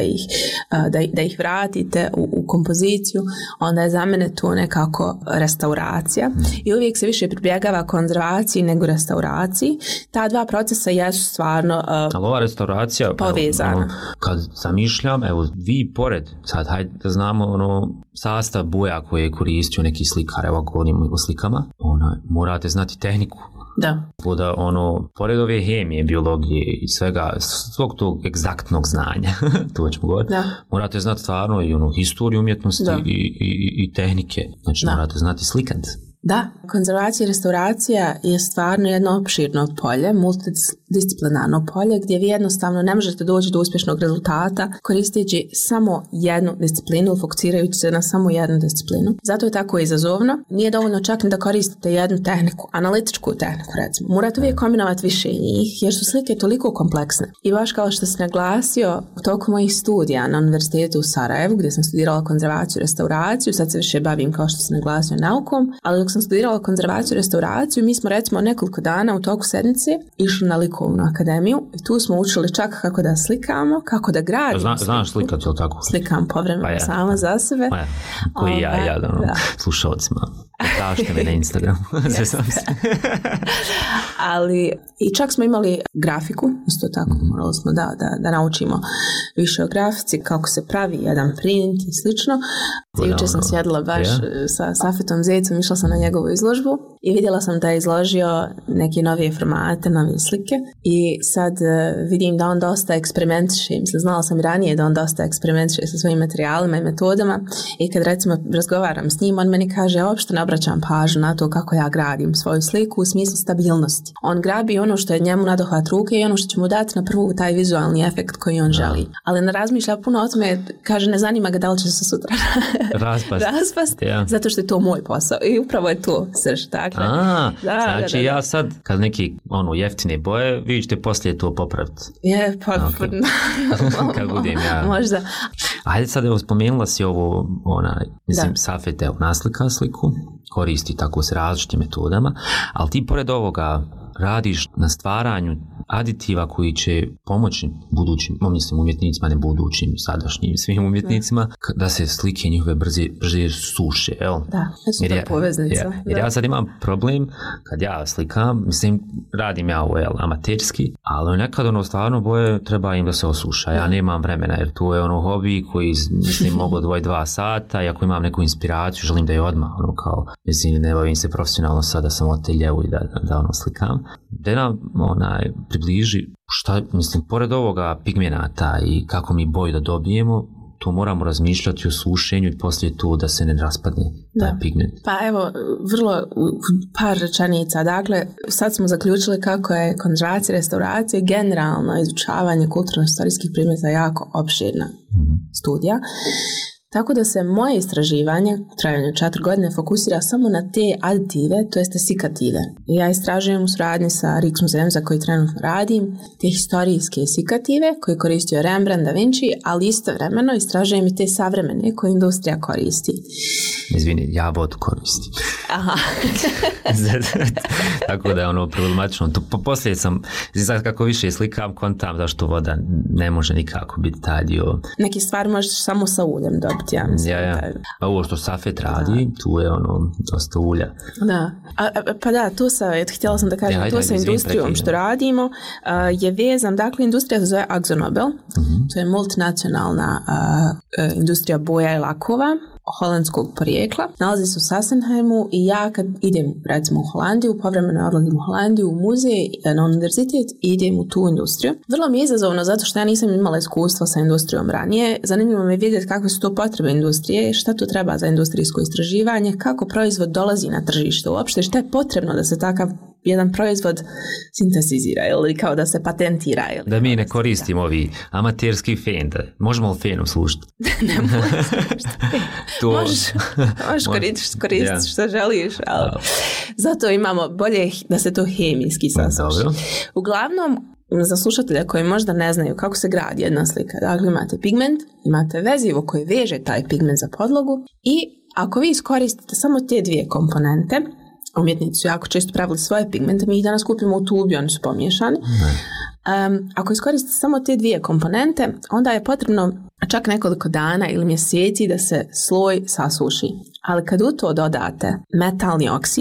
da ih vratite u kompoziciju, onda je za mene to nekako restauracija i uvijek se više pribjegava konzervaciji nego restauraciji. Ta dva procesa jesu stvarno ali ova restauracija povezana. Kad zamišljam, evo vi pored, sad hajde da znamo sastav boja koje je koristio neki slikar, evo govorimo o slikama, morate znati tehniku. Da. Da pored ove hemije, biologije i svega, svog tog egzaktnog znanja, to ćemo govoriti, morate znati stvarno i historiju umjetnosti i tehnike, znači morate znati slikant. Da, konzervacija i restauracija je stvarno jedno opširno polje, multidisciplinarno polje gdje vi jednostavno ne možete doći do uspješnog rezultata koristeći samo jednu disciplinu, fokusirajući se na samo jednu disciplinu. Zato je tako izazovno. Nije dovoljno čak ni da koristite jednu tehniku, analitičku tehniku recimo. Morate uvijek kombinovati više njih jer su slike toliko kompleksne. I baš kao što si naglasio, tokom mojih studija na Univerzitetu u Sarajevu gdje sam studirala konzervaciju i restauraciju, sad se više bavim kao što si naglasio naukom, ali dok sam studirala konzervaciju i restauraciju, mi smo recimo nekoliko dana u toku sedmice išli na likovnu akademiju i tu smo učili čak kako da slikamo, kako da gradimo. Znaš slikat, je li tako? Slikam povremeno sama za sebe. Koji ja slušalcima. Tražite me na Instagramu. Ali i čak smo imali grafiku, isto tako, morali smo da naučimo više o grafici, kako se pravi jedan print i slično. Jučer sam sjedila baš sa Safetom Zecom, išla sam na njegovu izložbu i vidjela sam da je izložio neke nove formate, nove slike i sad vidim da on dosta eksperimentiše. Mislim, znala sam i ranije da on dosta eksperimentiše sa svojim materijalima i metodama i kad recimo razgovaram s njim, on meni kaže, uopšte ne obraćam pažnju na to kako ja gradim svoju sliku u smislu stabilnosti. On grabi ono što je njemu nadohvat ruke i ono što će mu dati na prvu taj vizualni efekt koji on želi. Ali ne razmišlja puno o tome, kaže, ne zanima ga da li će se sutra raspast, zato što je to moj posao i upravo je to srž. Dakle, znači ja sad kad neki jeftine boje, vi ćete poslije to popraviti. Kad budem ja. Možda. Ajde sad, evo, spomenula si ovo, Safet, evo, naslika sliku, koristi tako s različitim metodama, ali ti pored ovoga radiš na stvaranju aditiva koji će pomoći budućim, mislim umjetnicima, ne budućim, sadašnjim svim umjetnicima, da se slike njihove brže suše, jel? Da, znači to poveznica. Jer ja sad imam problem, kad ja slikam, mislim, radim ja ovo, amaterski, ali nekad stvarno boje treba im da se osuša, ja nemam vremena, jer to je hobi koji, mislim, mogu odvojiti 2 sata, i ako imam neku inspiraciju, želim da je odmah, kao, mislim, ne bavim se profesionalno sad da sam oteljevu i da slikam. Da nam približi šta, mislim, pored ovoga pigmenata i kako mi boju da dobijemo, to moramo razmišljati o sušenju i poslije to da se ne raspadne taj pigment. Pa evo, vrlo par rečenica. Dakle, sad smo zaključili kako je konzervacija, restauracija, generalno izučavanje kulturno-istorijskih predmeta jako opširna studija. Tako da se moje istraživanje, trajanje 4 godine, fokusira samo na te aditive, to jeste sikative. Ja istražujem u suradnji sa Rijksmusejem za koji trenutno radim, te historijske sikative koje koristio Rembrandt, Da Vinci, ali istovremeno istražujem i te savremene koje industrija koristi. Izvini, ja vodu koristim. Aha. Tako da je problematično. Poslije sam, znači kako više slikam, kontam zašto voda ne može nikako biti taj dio. Neki stvari možeš samo sa uljem dobiti. Ja mislim. A ovo što Safet radi, tu je dosta ulja. Da. Pa da, to htjela sam da kažem, to sa industrijom što radimo je vezan, dakle, industrija se zove AkzoNobel, to je multinacionalna industrija boja i lakova holandskog porijekla. Nalazi se u Sassenheimu i ja kad idem recimo u Holandiju, povremeno odlazim u Holandiju u muzej, na univerzitet i idem u tu industriju. Vrlo mi je izazovno zato što ja nisam imala iskustva sa industrijom ranije. Zanimljivo me vidjeti kakve su to potrebe industrije, šta to treba za industrijsko istraživanje, kako proizvod dolazi na tržište uopšte, šta je potrebno da se takav jedan proizvod sintesizira ili kao da se patentira. Ili da mi ne koristimo ovi amaterski fen, možemo li fenom služiti? Ne možemo služiti. Možeš koristiti što želiš, ali zato imamo bolje da se to hemijski sasuši. Uglavnom, za slušatelja koji možda ne znaju kako se gradi jedna slika, dakle imate pigment, imate vezivo koje veže taj pigment za podlogu i ako vi iskoristite samo te 2 komponente, umjetnici su jako često pravili svoje pigmente, mi ih danas kupimo u tubi, oni su pomiješani. Ako iskoristite samo te 2 komponente, onda je potrebno čak nekoliko dana ili mjeseci da se sloj sasuši. Ali kad u to dodate metalni oksid,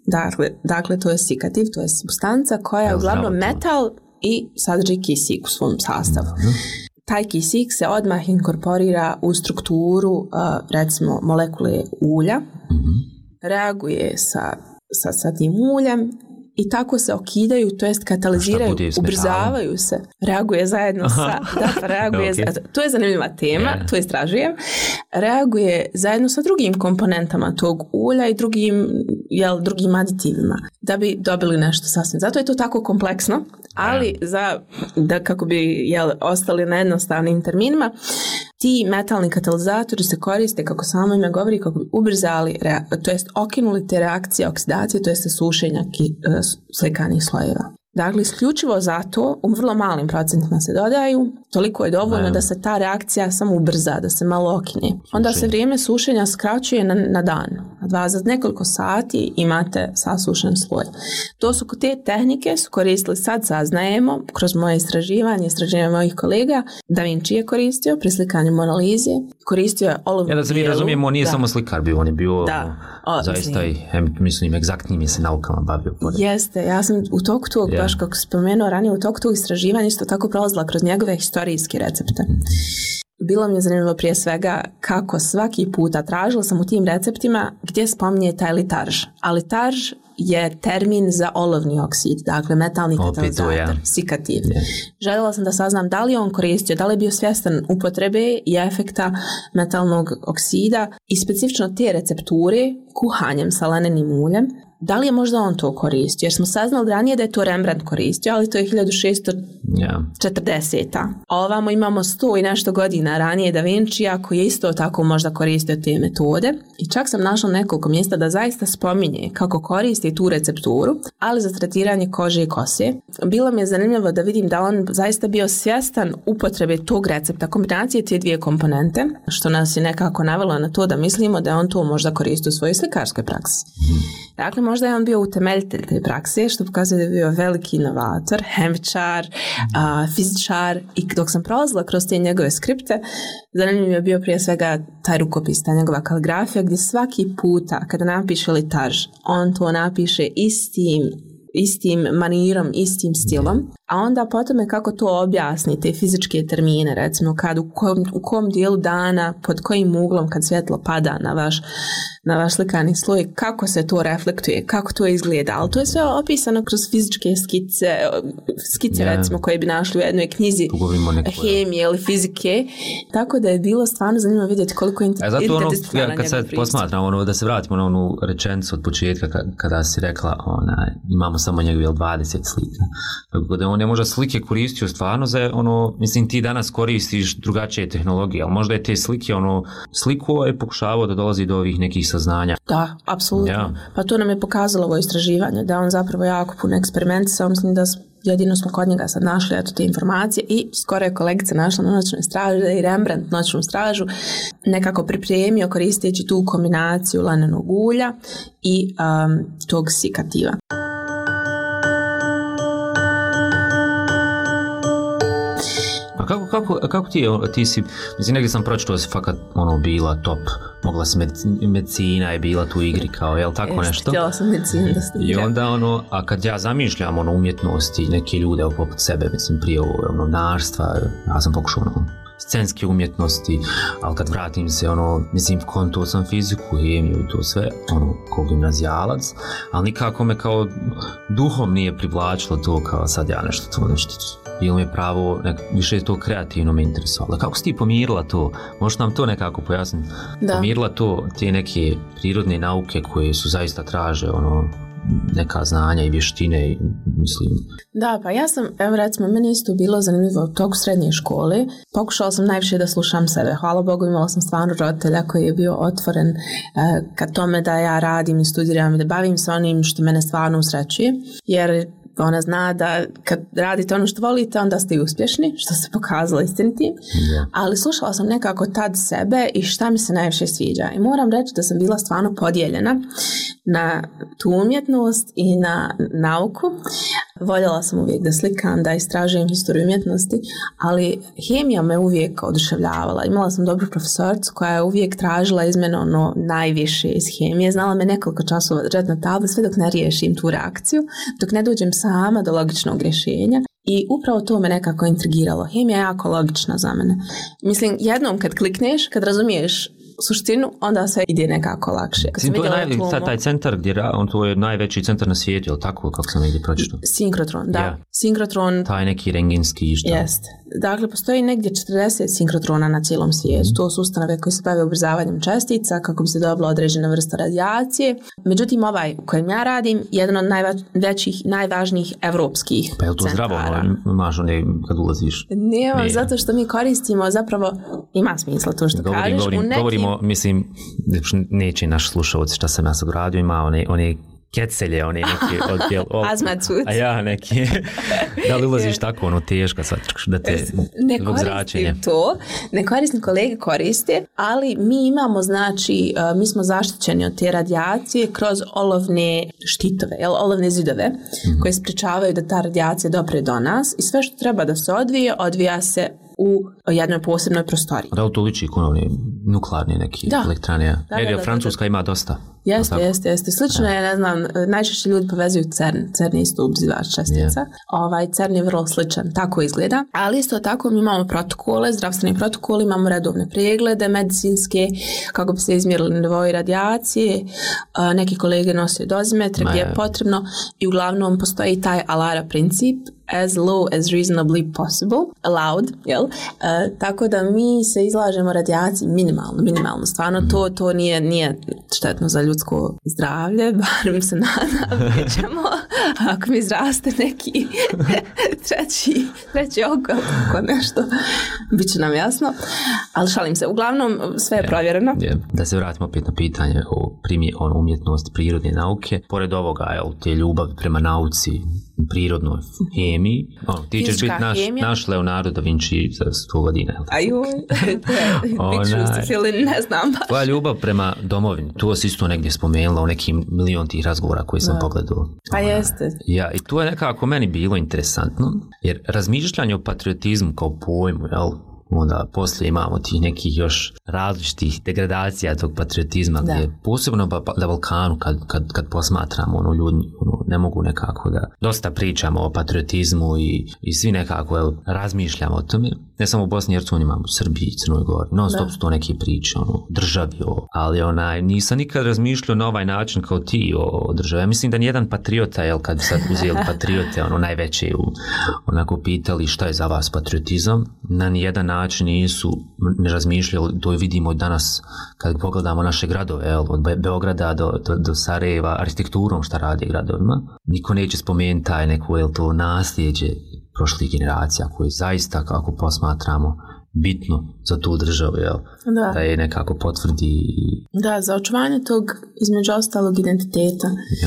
Dakle, to je sikativ, to je supstanca koja je uglavnom metal i sadrži kisik u svom sastavu. Taj kisik se odmah inkorporira u strukturu, recimo, molekule ulja, reaguje sa tim uljem i tako se okidaju, to jest kataliziraju, ubrzavaju se, reaguje zajedno sa... To je zanimljiva tema, to istražujem. Reaguje zajedno sa drugim komponentama tog ulja i drugim aditivima da bi dobili nešto sasvim. Zato je to tako kompleksno, ali kako bi ostali na jednostavnim terminima, ti metalni katalizatori se koriste, kako samo ime govori, kako bi ubrzali, to jest okinuli te reakcije oksidacije, to jest sušenja slikanih slojeva. Dakle, isključivo zato u vrlo malim procentima se dodaju, toliko je dovoljno da se ta reakcija samo ubrza, da se malo okine. Onda se vrijeme sušenja skraćuje na dan. Za nekoliko sati imate sasušen sloj. To su te tehnike su koristili, sad saznajemo, kroz moje istraživanje mojih kolega. Da Vinci je koristio pri slikanju Mona Lise, koristio je olovnu bijelu. Da se mi razumijemo, on nije samo slikar bio, on je bio zaista egzaktnim je se naukama bavio. Jeste, ja sam u toku tog, baš kako spomenuo ranije, u toku tog istraživanja isto tako prolazila kroz njegove historijske recepte. Bilo mi je zanimljivo prije svega kako svaki puta tražila sam u tim receptima gdje spominje taj litarž. A litarž je termin za olovni oksid, dakle metalni katalizator, sikativ. Željela sam da saznam da li on koristio, da li je bio svjestan upotrebe i efekta metalnog oksida i specifično te recepture kuhanjem sa lanenim uljem. Da li je možda on to koristio? Jer smo saznali ranije da je to Rembrandt koristio, ali to je 1640. A ovamo imamo 100 i nešto godina ranije Da Vincija koji je isto tako možda koristio te metode. I čak sam našla nekoliko mjesta da zaista spominje kako koristi tu recepturu, ali za tretiranje kože i kose. Bilo mi je zanimljivo da vidim da on zaista bio svjestan upotrebe tog recepta, kombinacije te dvije komponente, što nas je nekako navelo na to da mislimo da on to možda koristi u svojoj slikarskoj praksi. Dakle, možda je on bio utemeljitelj te prakse, što pokazuje da je bio veliki inovator, hemičar, fizičar, i dok sam prolazila kroz te njegove skripte, zanimljiv je bio prije svega taj rukopis, ta njegova kaligrafija, gdje svaki puta kada napiše litarž, on to napiše istim manirom, istim stilom, a onda potom je kako to objasni, te fizičke termine, recimo u kom dijelu dana, pod kojim uglom kad svjetlo pada na vaš slikani sloj, kako se to reflektuje, kako to izgleda, ali to je sve opisano kroz fizičke skice recimo koje bi našli u jednoj knjizi hemije ili fizike, tako da je bilo stvarno zanimljivo vidjeti koliko je interdisciplinaran. Kad sad posmatram, da se vratimo na onu rečenicu od početka kada si rekla imamo samo njegove 20 slika, tako da on je možda slike koristio stvarno za mislim ti danas koristiš drugačije tehnologije, ali možda je te slike sliku je pokušavao da dolazi do ovih nekih saznanja. Da, apsolutno. Pa to nam je pokazalo ovo istraživanje, da on zapravo jako puno eksperimentisao, mislim da jedino smo kod njega sad našli te informacije i skoro je kolegica našla na noćnoj straži, da je i Rembrandt noćnu stražu nekako pripremio koristeći tu kombinaciju lanenog ulja i tog sikativa. Kako ti si, mislim, negdje sam pročitao da si fakat bila top, mogla si medicina je bila tu igri kao, jel tako nešto? Htjela sam medicinu da studiram. I onda a kad ja zamišljam umjetnosti, neke ljude poput sebe, mislim, prije novinarstva, ja sam pokušao scenske umjetnosti, ali kad vratim se, mislim, konto sam fiziku, hemiju i to sve, kao gimnazijalac, ali nikako me kao duhom nije privlačilo to kao sad ja nešto bilo mi je pravo, više to kreativno me interesovalo. Kako si ti pomirila to? Možeš nam to nekako pojasniti? Da. Pomirila to, te neke prirodne nauke koje su zaista traže, neka znanja i vještine, mislim. Da, pa ja sam, evo recimo, meni isto bilo zanimljivo u toku srednje škole. Pokušala sam najviše da slušam sebe. Hvala Bogu, imala sam stvarno roditelja koji je bio otvoren ka tome da ja radim i studiram i da bavim se onim što mene stvarno usrećuje. Jer ona zna da kad radite ono što volite, onda ste i uspješni, što se pokazalo istinitim. Ali slušala sam nekako tad sebe i šta mi se najviše sviđa. I moram reći da sam bila stvarno podijeljena na tu umjetnost i na nauku. Voljela sam uvijek da slikam, da istražujem historiju umjetnosti, ali hemija me uvijek oduševljavala. Imala sam dobru profesoricu koja je uvijek tražila iz mene ono najviše iz hemije. Znala me nekoliko časova držati na tabli sve dok ne riješim tu reakciju, dok ne dođem sama do logičnog rješenja. I upravo to me nekako intrigiralo. Hemija je jako logična za mene. Mislim, jednom kad klikneš, kad razumiješ suštinu, onda sve ide nekako lakše. To je taj centar gdje to je najveći centar na svijetu, je li tako, kako sam negdje pročitao? Sinkrotron, da. Yeah. Sinkrotron. Taj neki rengenski šta? Jest. Dakle, postoji negdje 40 sinkrotrona na cijelom svijetu. To su ustanove koje se bave ubrzavanjem čestica kako bi se dobila određena vrsta radijacije. Međutim, ovaj u kojem ja radim, jedan od najvećih, najvažnijih evropskih centara. Pa je li to zdravo, imaš one kad ulaziš? Nema, zato što mi koristimo zapravo, ima smisla to što kažeš. Govorimo, mislim, neće naš slušalac šta sam ja sad radio, ima one kecelje, one neki odjel. Azmacut. A ja neki. Da li ulaziš tako, ono teško sad, da te zbog zračenja? Ne koristim, kolege koriste, ali mi imamo, znači, mi smo zaštićeni od te radijacije kroz olovne štitove, olovne zidove, koje sprečavaju da ta radijacija dopre do nas i sve što treba da se odvija se u jednoj posebnoj prostoriji. Da li to liči kod one nuklearne neke elektrane? Jer Francuska ima dosta. Jeste. Slično je, ne znam, najčešće ljudi povezuju CERN. CERN je isto ubzivač čestica. CERN je vrlo sličan, tako izgleda. Ali isto tako mi imamo protokole, zdravstveni protokoli, imamo redovne preglede medicinske, kako bi se izmjerili nivoi radijacije. Neki kolege nose dozimetre gdje je potrebno i uglavnom postoji taj ALARA princip, as low as reasonably possible, allowed, jel? Tako da mi se izlažemo radijaciji minimalno. Stvarno to nije štetno za ljudsko zdravlje, bar se nadam, ćemo, ako mi izraste neki treći oko nešto, bit će nam jasno. Ali šalim se, uglavnom sve je provjereno. Da se vratimo opet na pitanje o umjetnosti prirodne nauke. Pored ovoga, te ljubavi prema nauci, prirodnoj hemiji. Ti ćeš biti naš Leonardo da Vinci za 100 godina. Ne znam baš. Tvoja ljubav prema domovini, tu si isto negdje spomenula u nekim milion tih razgovora koji sam pogledao. Pa jeste. Ja, i to je nekako meni bilo interesantno, jer razmišljanje o patriotizmu kao pojmu, onda poslije imamo tih nekih još različitih degradacija tog patriotizma, gdje posebno na Balkanu kad posmatramo, ljudi ne mogu nekako da dosta pričamo o patriotizmu i svi nekako razmišljamo o tome. Ne samo u Bosni i Hercegovini, imamo u Srbiji, Crnoj Gori, non stop su to neke priče, državi, ali nisam nikad razmišljao na ovaj način kao ti o državi. Ja mislim da nijedan patriota, kad bi sad uzeli patriote, najveće, onako pitali šta je za vas patriotizam, na nijedan način ne razmišljali, to vidimo danas kad pogledamo naše gradove, od Beograda do Sarajeva, arhitekturom šta radi gradovima. Niko neće spomenuti taj neko to nasljeđe prošlih generacija koje zaista, kako posmatramo, bitno za tu državu, da je nekako potvrdi. Da, za očuvanje tog između ostalog identiteta.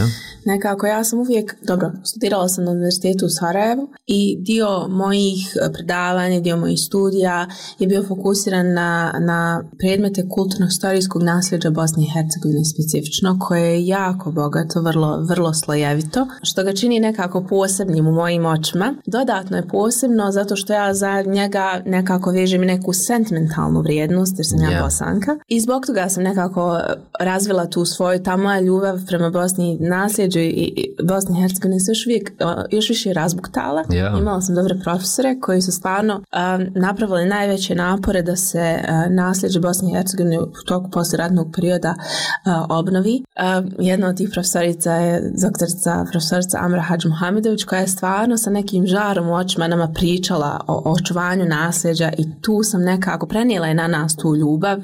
Nekako ja sam uvijek, studirala sam na univerzitetu u Sarajevu i dio mojih predavanja, dio mojih studija je bio fokusiran na predmete kulturno-historijskog nasljeđa Bosne i Hercegovine specifično, koje je jako bogato, vrlo slojevito, što ga čini nekako posebnim u mojim očima. Dodatno je posebno zato što ja za njega nekako vežem neku sentimentalnu vrijednost, jer sam ja Bosanka. I zbog toga sam nekako razvila tu svoju, ta moja ljubav prema Bosni, nasljeđu i Bosni i Hercegovine se još više razbuktala. Imala sam dobre profesore koji su stvarno napravili najveće napore da se nasljeđe Bosne i Hercegovine u toku poslijeratnog perioda obnovi. Jedna od tih profesorica je profesorica Amra Hadžmuhamidović, koja je stvarno sa nekim žarom u očima nama pričala o očuvanju nasljeđa i tu sam nekako prenijela je na nas tu ljubav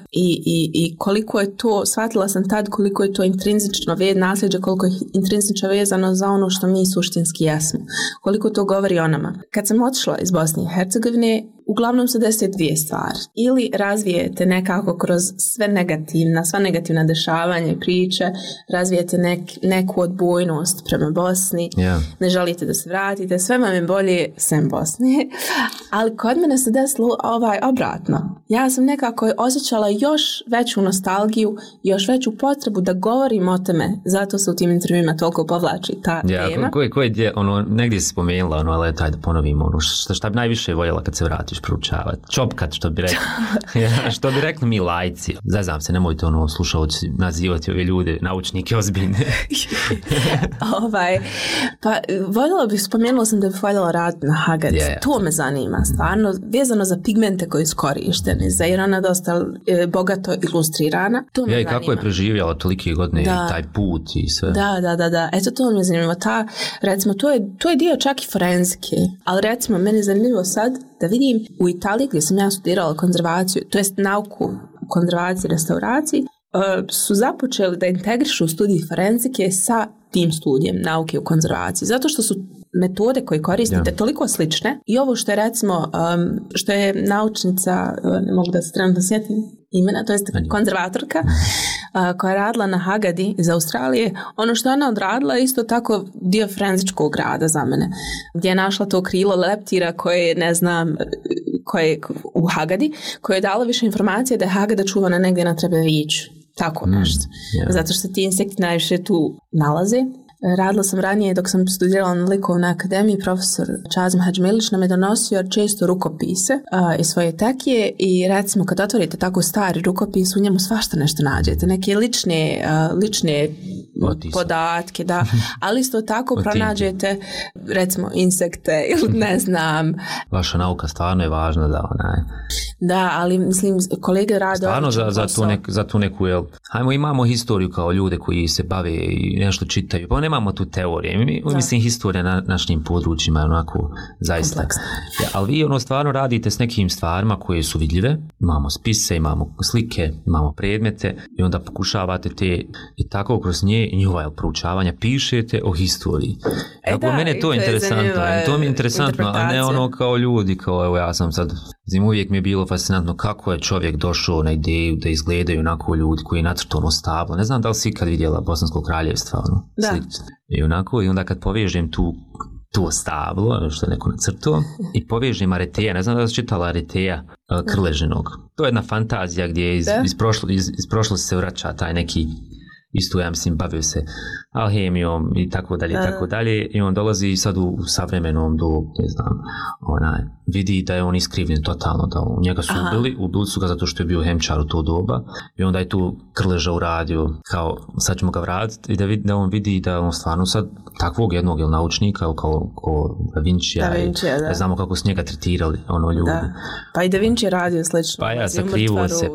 i koliko je to, shvatila sam tad koliko je to intrinzično nasljeđe, koliko je intrinzično vezano za ono što mi suštinski jesmo. Koliko to govori o nama. Kad sam otišla iz Bosne i Hercegovine, uglavnom se desi dvije stvari. Ili razvijete nekako kroz sva negativna dešavanja i priče, razvijete neku odbojnost prema Bosni, ne želite da se vratite, sve vam je bolje sem Bosni. Ali kod mene se desilo obratno. Ja sam nekako osjećala još veću nostalgiju, još veću potrebu da govorim o tome, zato se u tim intervjuima toliko povlači ta tema. Negdje si spomenula, ali taj da ponovimo, šta bi najviše voljela kad se vratiš proučavati? Čopkat, što bi rekli. Što bi rekli mi lajci. Zazam se, nemojte slušalci nazivati ove ljude, naučnike ozbiljne. Pa voljela bih, spomenula sam da bih voljela raditi na Hagadi. To me zanima, stvarno, vezano za pigmente koji su korišteni, jer ona je dosta bogato ilustrirana. To me zanima. I kako je preživjela tolike godine taj put i sve. Da. Eto, to me zanima. Recimo, to je dio čak i forenzike, ali recimo, meni je zanimljivo sad da vidim u Italiji gdje sam ja studirala konzervaciju, to jest nauku u konzervaciji i restauraciji, su započeli da integrišu studij forenzike sa tim studijem nauke u konzervaciji, zato što su metode koje koristite toliko slične i ovo što je recimo, što je naučnica, ne mogu da se trenutno sjetim imena, to jest konzervatorka koja je radila na Hagadi iz Australije, ono što je ona odradila je isto tako dio forenzičkog rada za mene, gdje je našla to krilo leptira koje ne znam koje u Hagadi, koje je dalo više informacije da je Hagada čuvana negdje na Trebeviću, tako nešto. Zato što ti insekti najviše tu nalaze. Radila sam ranije dok sam studirala na likovnoj akademiji, profesor Čazim Hadžmilić nam je donosio često rukopise iz svoje tekije i recimo kad otvorite tako stari rukopis u njemu svašta nešto nađete, neke lične podatke, da, ali isto tako pronađete recimo insekte ili ne znam. Vaša nauka stvarno je važna da Da, ali mislim kolege rade stvarno za tu neku, imamo historiju kao ljude koji se bave i nešto čitaju, pa nemamo tu teorije. Mislim, historija na našim područjima je onako zaista. Ali vi stvarno radite s nekim stvarima koje su vidljive. Imamo spise, imamo slike, imamo predmete i onda pokušavate i tako kroz nje i njihova proučavanja pišete o historiji. Mene to je interesantno. To mi je interesantno, a ne kao ljudi, kao evo ja sam sad, uvijek mi je bilo fascinantno kako je čovjek došao na ideju da izgledaju onako ljudi koji je nacrtano stablo. Ne znam da li si ikad vidjela Bosansko kraljevstvo, slično. I onda kad povežem to stablo, što je neko nacrtao, i povežem Areteja, ne znam da li si čitala Areteja Krležinog. To je jedna fantazija gdje iz prošlosti se vraća taj neki, isto ja mislim bavio se alhemijom i tako dalje, i on dolazi sad u savremenom dobu, ne znam, vidi da je on iskrivljen totalno, da u njega su ubili su ga zato što je bio hemčar u to doba i onda je tu Krleža uradio kao sad ćemo ga vratiti i da on vidi da on stvarno sad takvog jednog naučnika kao Da Vincija, da znamo kako su njega tretirali ljudi. Pa i Da Vinci je radio slično. Sakrivo se,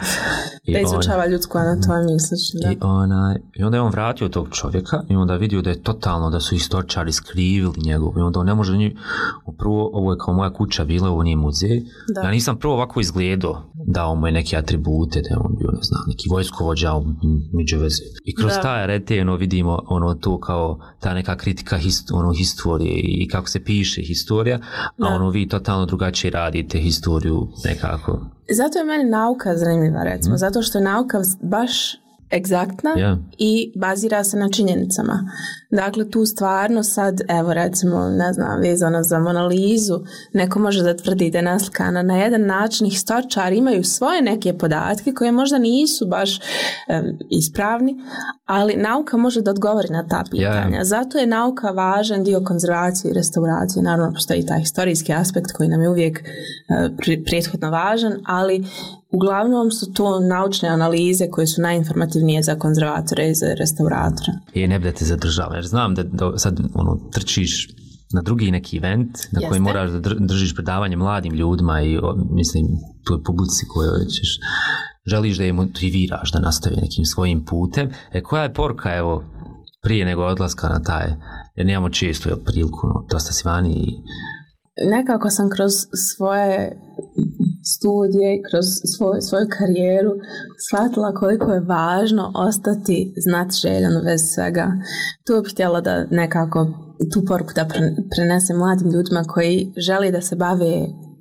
da izučava ljudsku anatomiju i slično. I onda je on vratio tog čovjeka i onda vidio da je totalno, da su historičari skrivili njegov i onda on ne može prvo, ovo je kao moja kuća bila, ovo nije muzej. Ja nisam prvo ovako izgledao, dao mu je neke atribute, da je on bio, ne znam, neki vojskovođa u Miđeveze. I kroz taj Arete vidimo to kao ta neka kritika historije i kako se piše historija, a vi totalno drugačije radite historiju nekako. Zato je meni nauka zanimljiva, recimo, zato što je nauka baš egzaktna i bazira se na činjenicama. Dakle, tu stvarno sad, evo recimo, ne znam, vezano za Mona Lizu, neko može da tvrdi da je naslikana na jedan način, historičari imaju svoje neke podatke koje možda nisu baš ispravni, ali nauka može da odgovori na ta pitanja. Zato je nauka važan dio konzervacije i restauracije. Naravno, postoji taj historijski aspekt koji nam je uvijek prethodno važan, ali uglavnom su to naučne analize koje su najinformativnije za konzervatore i za restauratore. I ne bi da te zadržava, jer znam da sad trčiš na drugi neki event na koji moraš da držiš predavanje mladim ljudima i mislim toj publici kojoj ćeš želiš da je motiviraš da nastavi nekim svojim putem. Koja je poruka, evo, prije nego odlaska na taj, jer nemamo često priliku, dosta si vani i nekako sam kroz svoje studije, kroz svoju karijeru shvatila koliko je važno ostati znatiželjan u vezi svega. Tu bih htjela da nekako tu poruku da prenesem mladim ljudima koji žele da se bave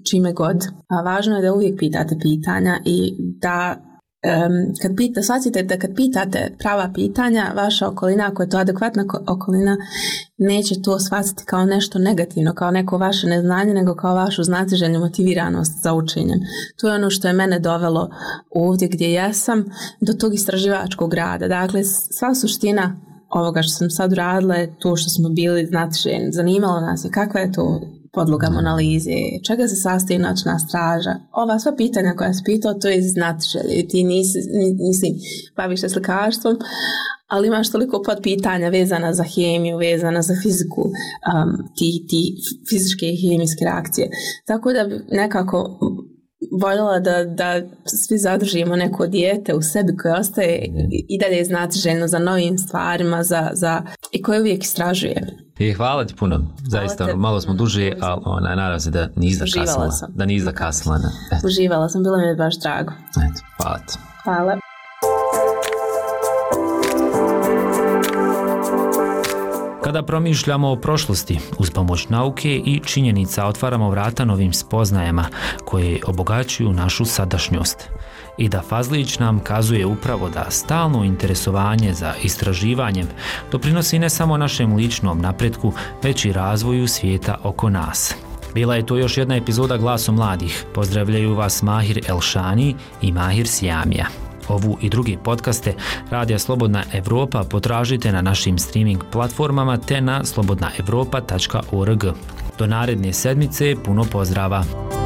čime god. Važno je da uvijek pitate pitanja i da shvatite da kad pitate prava pitanja, vaša okolina, ako je to adekvatna okolina, neće to shvatiti kao nešto negativno, kao neko vaše neznanje, nego kao vašu znatiželjnu motiviranost za učenjem. To je ono što je mene dovelo ovdje gdje jesam, do tog istraživačkog rada. Dakle, sva suština ovoga što sam sad uradila je to što smo bili znatiželjni. Zanimalo nas je kakva je to podloga analize, čega se sastoji noćna straža. Ova sva pitanja koja si pitao, to je znatiželje. Ti nisi, baviš se slikarstvom, ali imaš toliko podpitanja vezana za hemiju, vezana za fiziku, ti fizičke i hemijske reakcije. Tako da bi nekako voljela da svi zadržimo neko dijete u sebi koje ostaje i dalje znatiželjno za novim stvarima i koje uvijek istražuje. Hvala ti puno, zaista malo smo duže, ali nadam se da nisi zakasnila. Uživala sam, bilo mi je baš drago. Hvala ti. Hvala. Kada promišljamo o prošlosti, uz pomoć nauke i činjenica otvaramo vrata novim spoznajama koje obogaćuju našu sadašnjost. I da Fazlić nam kazuje upravo da stalno interesovanje za istraživanjem doprinosi ne samo našem ličnom napretku, već i razvoju svijeta oko nas. Bila je to još jedna epizoda Glasom mladih. Pozdravljaju vas Mahir Elšani i Mahir Siamija. Ovu i druge podcaste Radija Slobodna Evropa potražite na našim streaming platformama te na slobodnaevropa.org. Do naredne sedmice puno pozdrava!